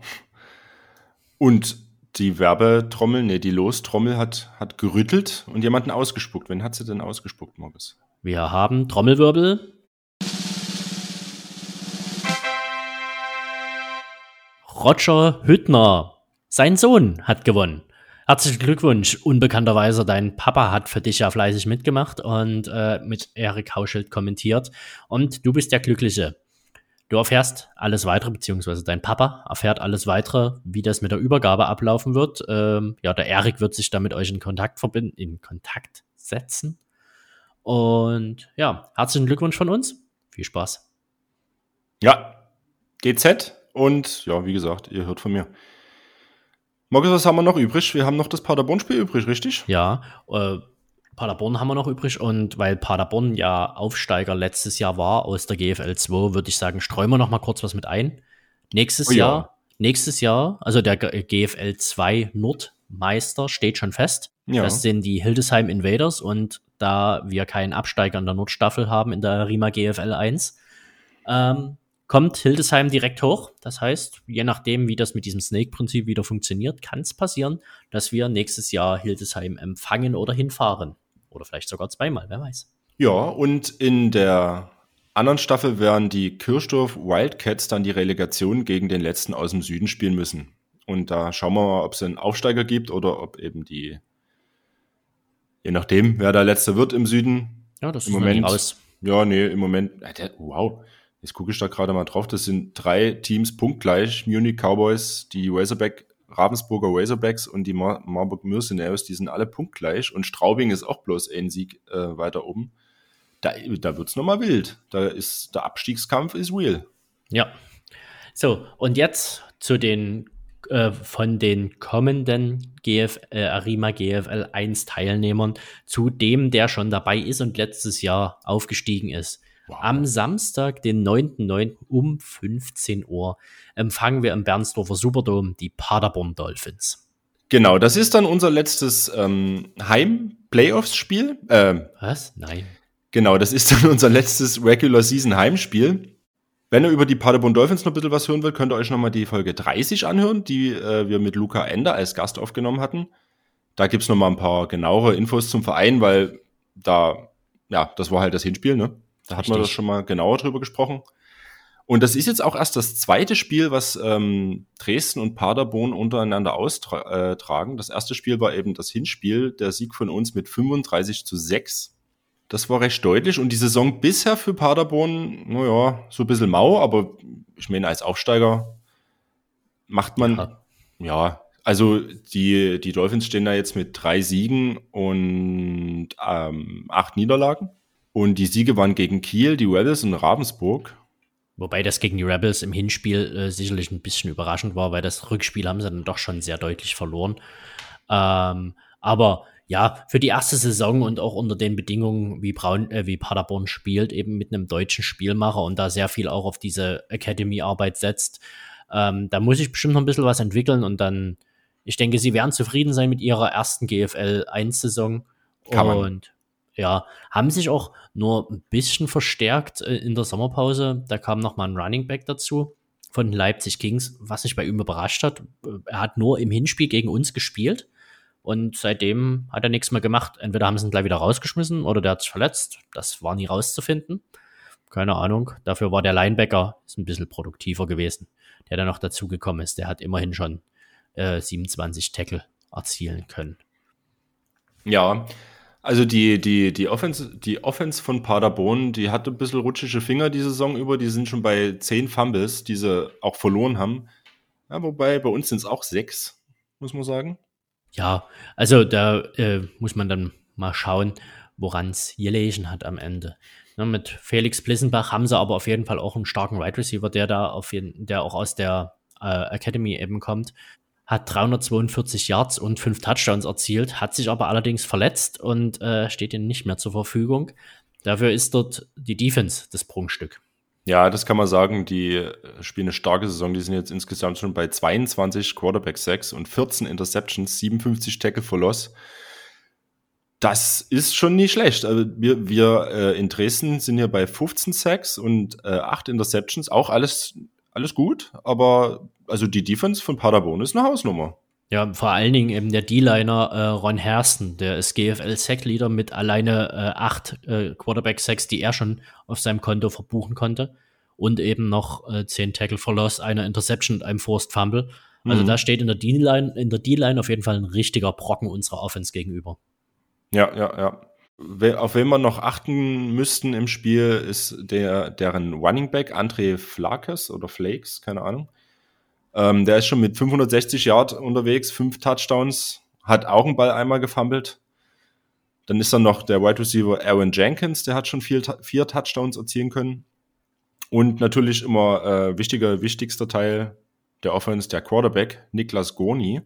Und die Werbetrommel, nee, die Lostrommel hat, hat gerüttelt und jemanden ausgespuckt. Wen hat sie denn ausgespuckt, Markus? Wir haben Trommelwirbel. Roger Hüttner, sein Sohn, hat gewonnen. Herzlichen Glückwunsch. Unbekannterweise, dein Papa hat für dich ja fleißig mitgemacht und äh, mit Erik Hauschild kommentiert. Und du bist der Glückliche. Du erfährst alles weitere, beziehungsweise dein Papa erfährt alles weitere, wie das mit der Übergabe ablaufen wird. Ähm, ja, der Erik wird sich da mit euch in Kontakt verbinden, in Kontakt setzen. Und ja, herzlichen Glückwunsch von uns. Viel Spaß. Ja, G Z und ja, wie gesagt, ihr hört von mir. Markus, was haben wir noch übrig? Wir haben noch das Paderborn-Spiel übrig, richtig? Ja, äh, Paderborn haben wir noch übrig und weil Paderborn ja Aufsteiger letztes Jahr war aus der G F L zwei, würde ich sagen, streuen wir noch mal kurz was mit ein. Nächstes Oh ja. Jahr, nächstes Jahr, also der G F L zwei Nordmeister steht schon fest. Ja. Das sind die Hildesheim Invaders und da wir keinen Absteiger in der Nordstaffel haben in der RIMA G F L eins, ähm, kommt Hildesheim direkt hoch. Das heißt, je nachdem, wie das mit diesem Snake-Prinzip wieder funktioniert, kann es passieren, dass wir nächstes Jahr Hildesheim empfangen oder hinfahren. Oder vielleicht sogar zweimal, wer weiß. Ja, und in der anderen Staffel werden die Kirchdorf Wildcats dann die Relegation gegen den letzten aus dem Süden spielen müssen. Und da schauen wir mal, ob es einen Aufsteiger gibt oder ob eben die, je nachdem, wer der Letzte wird im Süden. Ja, das Im ist Moment, noch nicht aus. Ja, nee, im Moment, äh, der, wow, jetzt gucke ich da gerade mal drauf, das sind drei Teams punktgleich, Munich Cowboys, die Razorback, Ravensburger Razorbacks und die Mar- Marburg Mercenaries, die sind alle punktgleich und Straubing ist auch bloß ein Sieg äh, weiter oben. Da, da wird's nochmal wild. Da ist, der Abstiegskampf ist real. Ja. So, und jetzt zu den äh, von den kommenden G F, äh, Arima G F L eins Teilnehmern zu dem, der schon dabei ist und letztes Jahr aufgestiegen ist. Wow. Am Samstag, den neunten neunten um fünfzehn Uhr empfangen wir im Bernsdorfer Superdome die Paderborn Dolphins. Genau, das ist dann unser letztes ähm, Heim-Playoffs-Spiel. Äh, Was? Nein. Genau, das ist dann unser letztes Regular-Season-Heimspiel. Wenn ihr über die Paderborn Dolphins noch ein bisschen was hören wollt, könnt ihr euch nochmal die Folge dreißig anhören, die äh, wir mit Luca Ender als Gast aufgenommen hatten. Da gibt's noch mal ein paar genauere Infos zum Verein, weil da, ja, das war halt das Hinspiel, ne? Da hat man das schon mal genauer drüber gesprochen. Und das ist jetzt auch erst das zweite Spiel, was ähm, Dresden und Paderborn untereinander austragen. Das erste Spiel war eben das Hinspiel, der Sieg von uns mit fünfunddreißig zu sechs. Das war recht deutlich. Und die Saison bisher für Paderborn, naja, so ein bisschen mau, aber ich meine, als Aufsteiger macht man, ja, ja also die, die Dolphins stehen da jetzt mit drei Siegen und ähm, acht Niederlagen. Und die Siege waren gegen Kiel, die Rebels und Ravensburg. Wobei das gegen die Rebels im Hinspiel äh, sicherlich ein bisschen überraschend war, weil das Rückspiel haben sie dann doch schon sehr deutlich verloren. Ähm, aber ja, für die erste Saison und auch unter den Bedingungen, wie, Braun, äh, wie Paderborn spielt, eben mit einem deutschen Spielmacher und da sehr viel auch auf diese Academy-Arbeit setzt, ähm, da muss ich bestimmt noch ein bisschen was entwickeln und dann, ich denke, sie werden zufrieden sein mit ihrer ersten G F L eins Saison. Kann man. Und ja, haben sich auch nur ein bisschen verstärkt äh, in der Sommerpause. Da kam noch mal ein Running Back dazu von den Leipzig Kings, was mich bei ihm überrascht hat. Er hat nur im Hinspiel gegen uns gespielt und seitdem hat er nichts mehr gemacht. Entweder haben sie ihn gleich wieder rausgeschmissen oder der hat sich verletzt. Das war nie rauszufinden. Keine Ahnung. Dafür war der Linebacker ist ein bisschen produktiver gewesen, der dann noch dazu gekommen ist. Der hat immerhin schon äh, siebenundzwanzig Tackle erzielen können. Ja, also die, die, die Offense, die Offense von Paderborn, die hatte ein bisschen rutschige Finger die Saison über. Die sind schon bei zehn Fumbles, die sie auch verloren haben. Ja, wobei bei uns sind es auch sechs, muss man sagen. Ja, also da äh, muss man dann mal schauen, woran es gelegen hat am Ende. Ja, mit Felix Blissenbach haben sie aber auf jeden Fall auch einen starken Wide Receiver, der da auf jeden, der auch aus der äh, Academy eben kommt. Hat dreihundertzweiundvierzig Yards und fünf Touchdowns erzielt, hat sich aber allerdings verletzt und äh, steht ihnen nicht mehr zur Verfügung. Dafür ist dort die Defense das Prunkstück. Ja, das kann man sagen. Die spielen eine starke Saison. Die sind jetzt insgesamt schon bei zweiundzwanzig Quarterback-Sacks und vierzehn Interceptions, siebenundfünfzig Tackle for Loss. Das ist schon nicht schlecht. Also wir wir äh, in Dresden sind hier bei fünfzehn Sacks und äh, acht Interceptions. Auch alles, alles gut, aber also die Defense von Paderborn ist eine Hausnummer. Ja, vor allen Dingen eben der D-Liner äh, Ron Hersten, der ist G F L-Sack-Leader mit alleine äh, acht äh, Quarterback-Sacks, die er schon auf seinem Konto verbuchen konnte. Und eben noch äh, zehn Tackle for Loss, eine Interception und einem Forced Fumble. Also mhm. da steht in der D-Line, in der D-Line auf jeden Fall ein richtiger Brocken unserer Offense gegenüber. Ja, ja, ja. Auf wen wir noch achten müssten im Spiel, ist der deren Running Back, André Flakes oder Flakes, keine Ahnung. Ähm, der ist schon mit fünfhundertsechzig Yard unterwegs, fünf Touchdowns, hat auch einen Ball einmal gefummelt. Dann ist dann noch der Wide Receiver Aaron Jenkins, der hat schon vier, vier Touchdowns erzielen können. Und natürlich immer äh, wichtiger, wichtigster Teil der Offense, der Quarterback, Niklas Goni.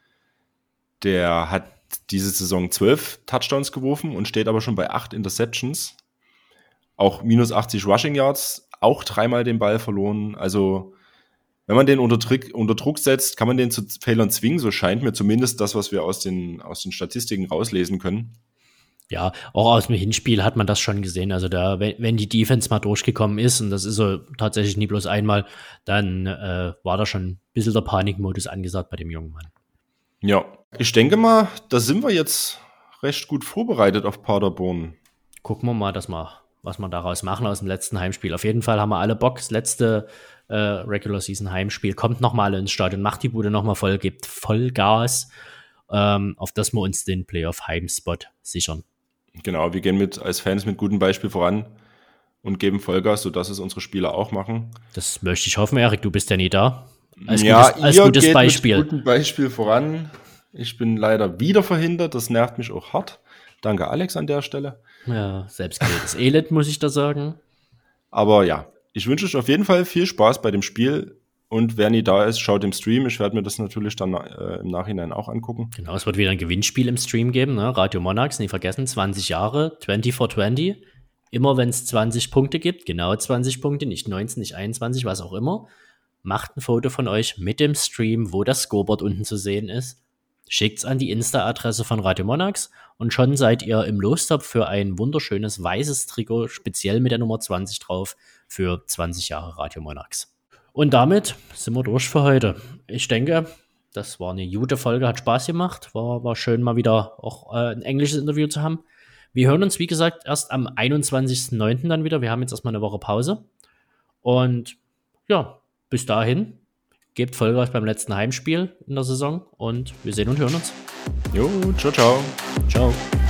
Der hat diese Saison zwölf Touchdowns geworfen und steht aber schon bei acht Interceptions. Auch minus achtzig Rushing Yards, auch dreimal den Ball verloren. Also wenn man den unter, Trick, unter Druck setzt, kann man den zu Fehlern zwingen. So scheint mir zumindest das, was wir aus den, aus den Statistiken rauslesen können. Ja, auch aus dem Hinspiel hat man das schon gesehen. Also da, wenn, wenn die Defense mal durchgekommen ist, und das ist so tatsächlich nie bloß einmal, dann äh, war da schon ein bisschen der Panikmodus angesagt bei dem jungen Mann. Ja, ich denke mal, da sind wir jetzt recht gut vorbereitet auf Paderborn. Gucken wir mal, dass wir was wir daraus machen aus dem letzten Heimspiel. Auf jeden Fall haben wir alle Bock. Das letzte äh, Regular Season Heimspiel kommt nochmal ins Stadion, macht die Bude nochmal voll, gibt Vollgas, ähm, auf das wir uns den Playoff-Heimspot sichern. Genau, wir gehen mit als Fans mit gutem Beispiel voran und geben Vollgas, sodass es unsere Spieler auch machen. Das möchte ich hoffen, Erik, du bist ja nie da. Als ja, gutes, als ihr gutes geht Beispiel. mit gutem Beispiel voran. Ich bin leider wieder verhindert, das nervt mich auch hart. Danke Alex an der Stelle. Ja, selbstgewähltes Elend, muss ich da sagen. Aber ja, ich wünsche euch auf jeden Fall viel Spaß bei dem Spiel. Und wer nie da ist, schaut im Stream. Ich werde mir das natürlich dann äh, im Nachhinein auch angucken. Genau, es wird wieder ein Gewinnspiel im Stream geben. Ne? Radio Monarchs, nie vergessen, zwanzig Jahre, zwanzig for zwanzig. Immer wenn es zwanzig Punkte gibt, genau zwanzig Punkte, nicht neunzehn, nicht einundzwanzig, was auch immer, macht ein Foto von euch mit dem Stream, wo das Scoreboard unten zu sehen ist. Schickt's an die Insta-Adresse von Radio Monarchs und schon seid ihr im Lostopf für ein wunderschönes weißes Trikot, speziell mit der Nummer zwanzig drauf, für zwanzig Jahre Radio Monarchs. Und damit sind wir durch für heute. Ich denke, das war eine gute Folge, hat Spaß gemacht. War, war schön, mal wieder auch äh, ein englisches Interview zu haben. Wir hören uns, wie gesagt, erst am einundzwanzigsten neunten dann wieder. Wir haben jetzt erstmal eine Woche Pause. Und ja, bis dahin, gebt Vollgas beim letzten Heimspiel in der Saison und wir sehen und hören uns. Jo, ciao, ciao. Ciao.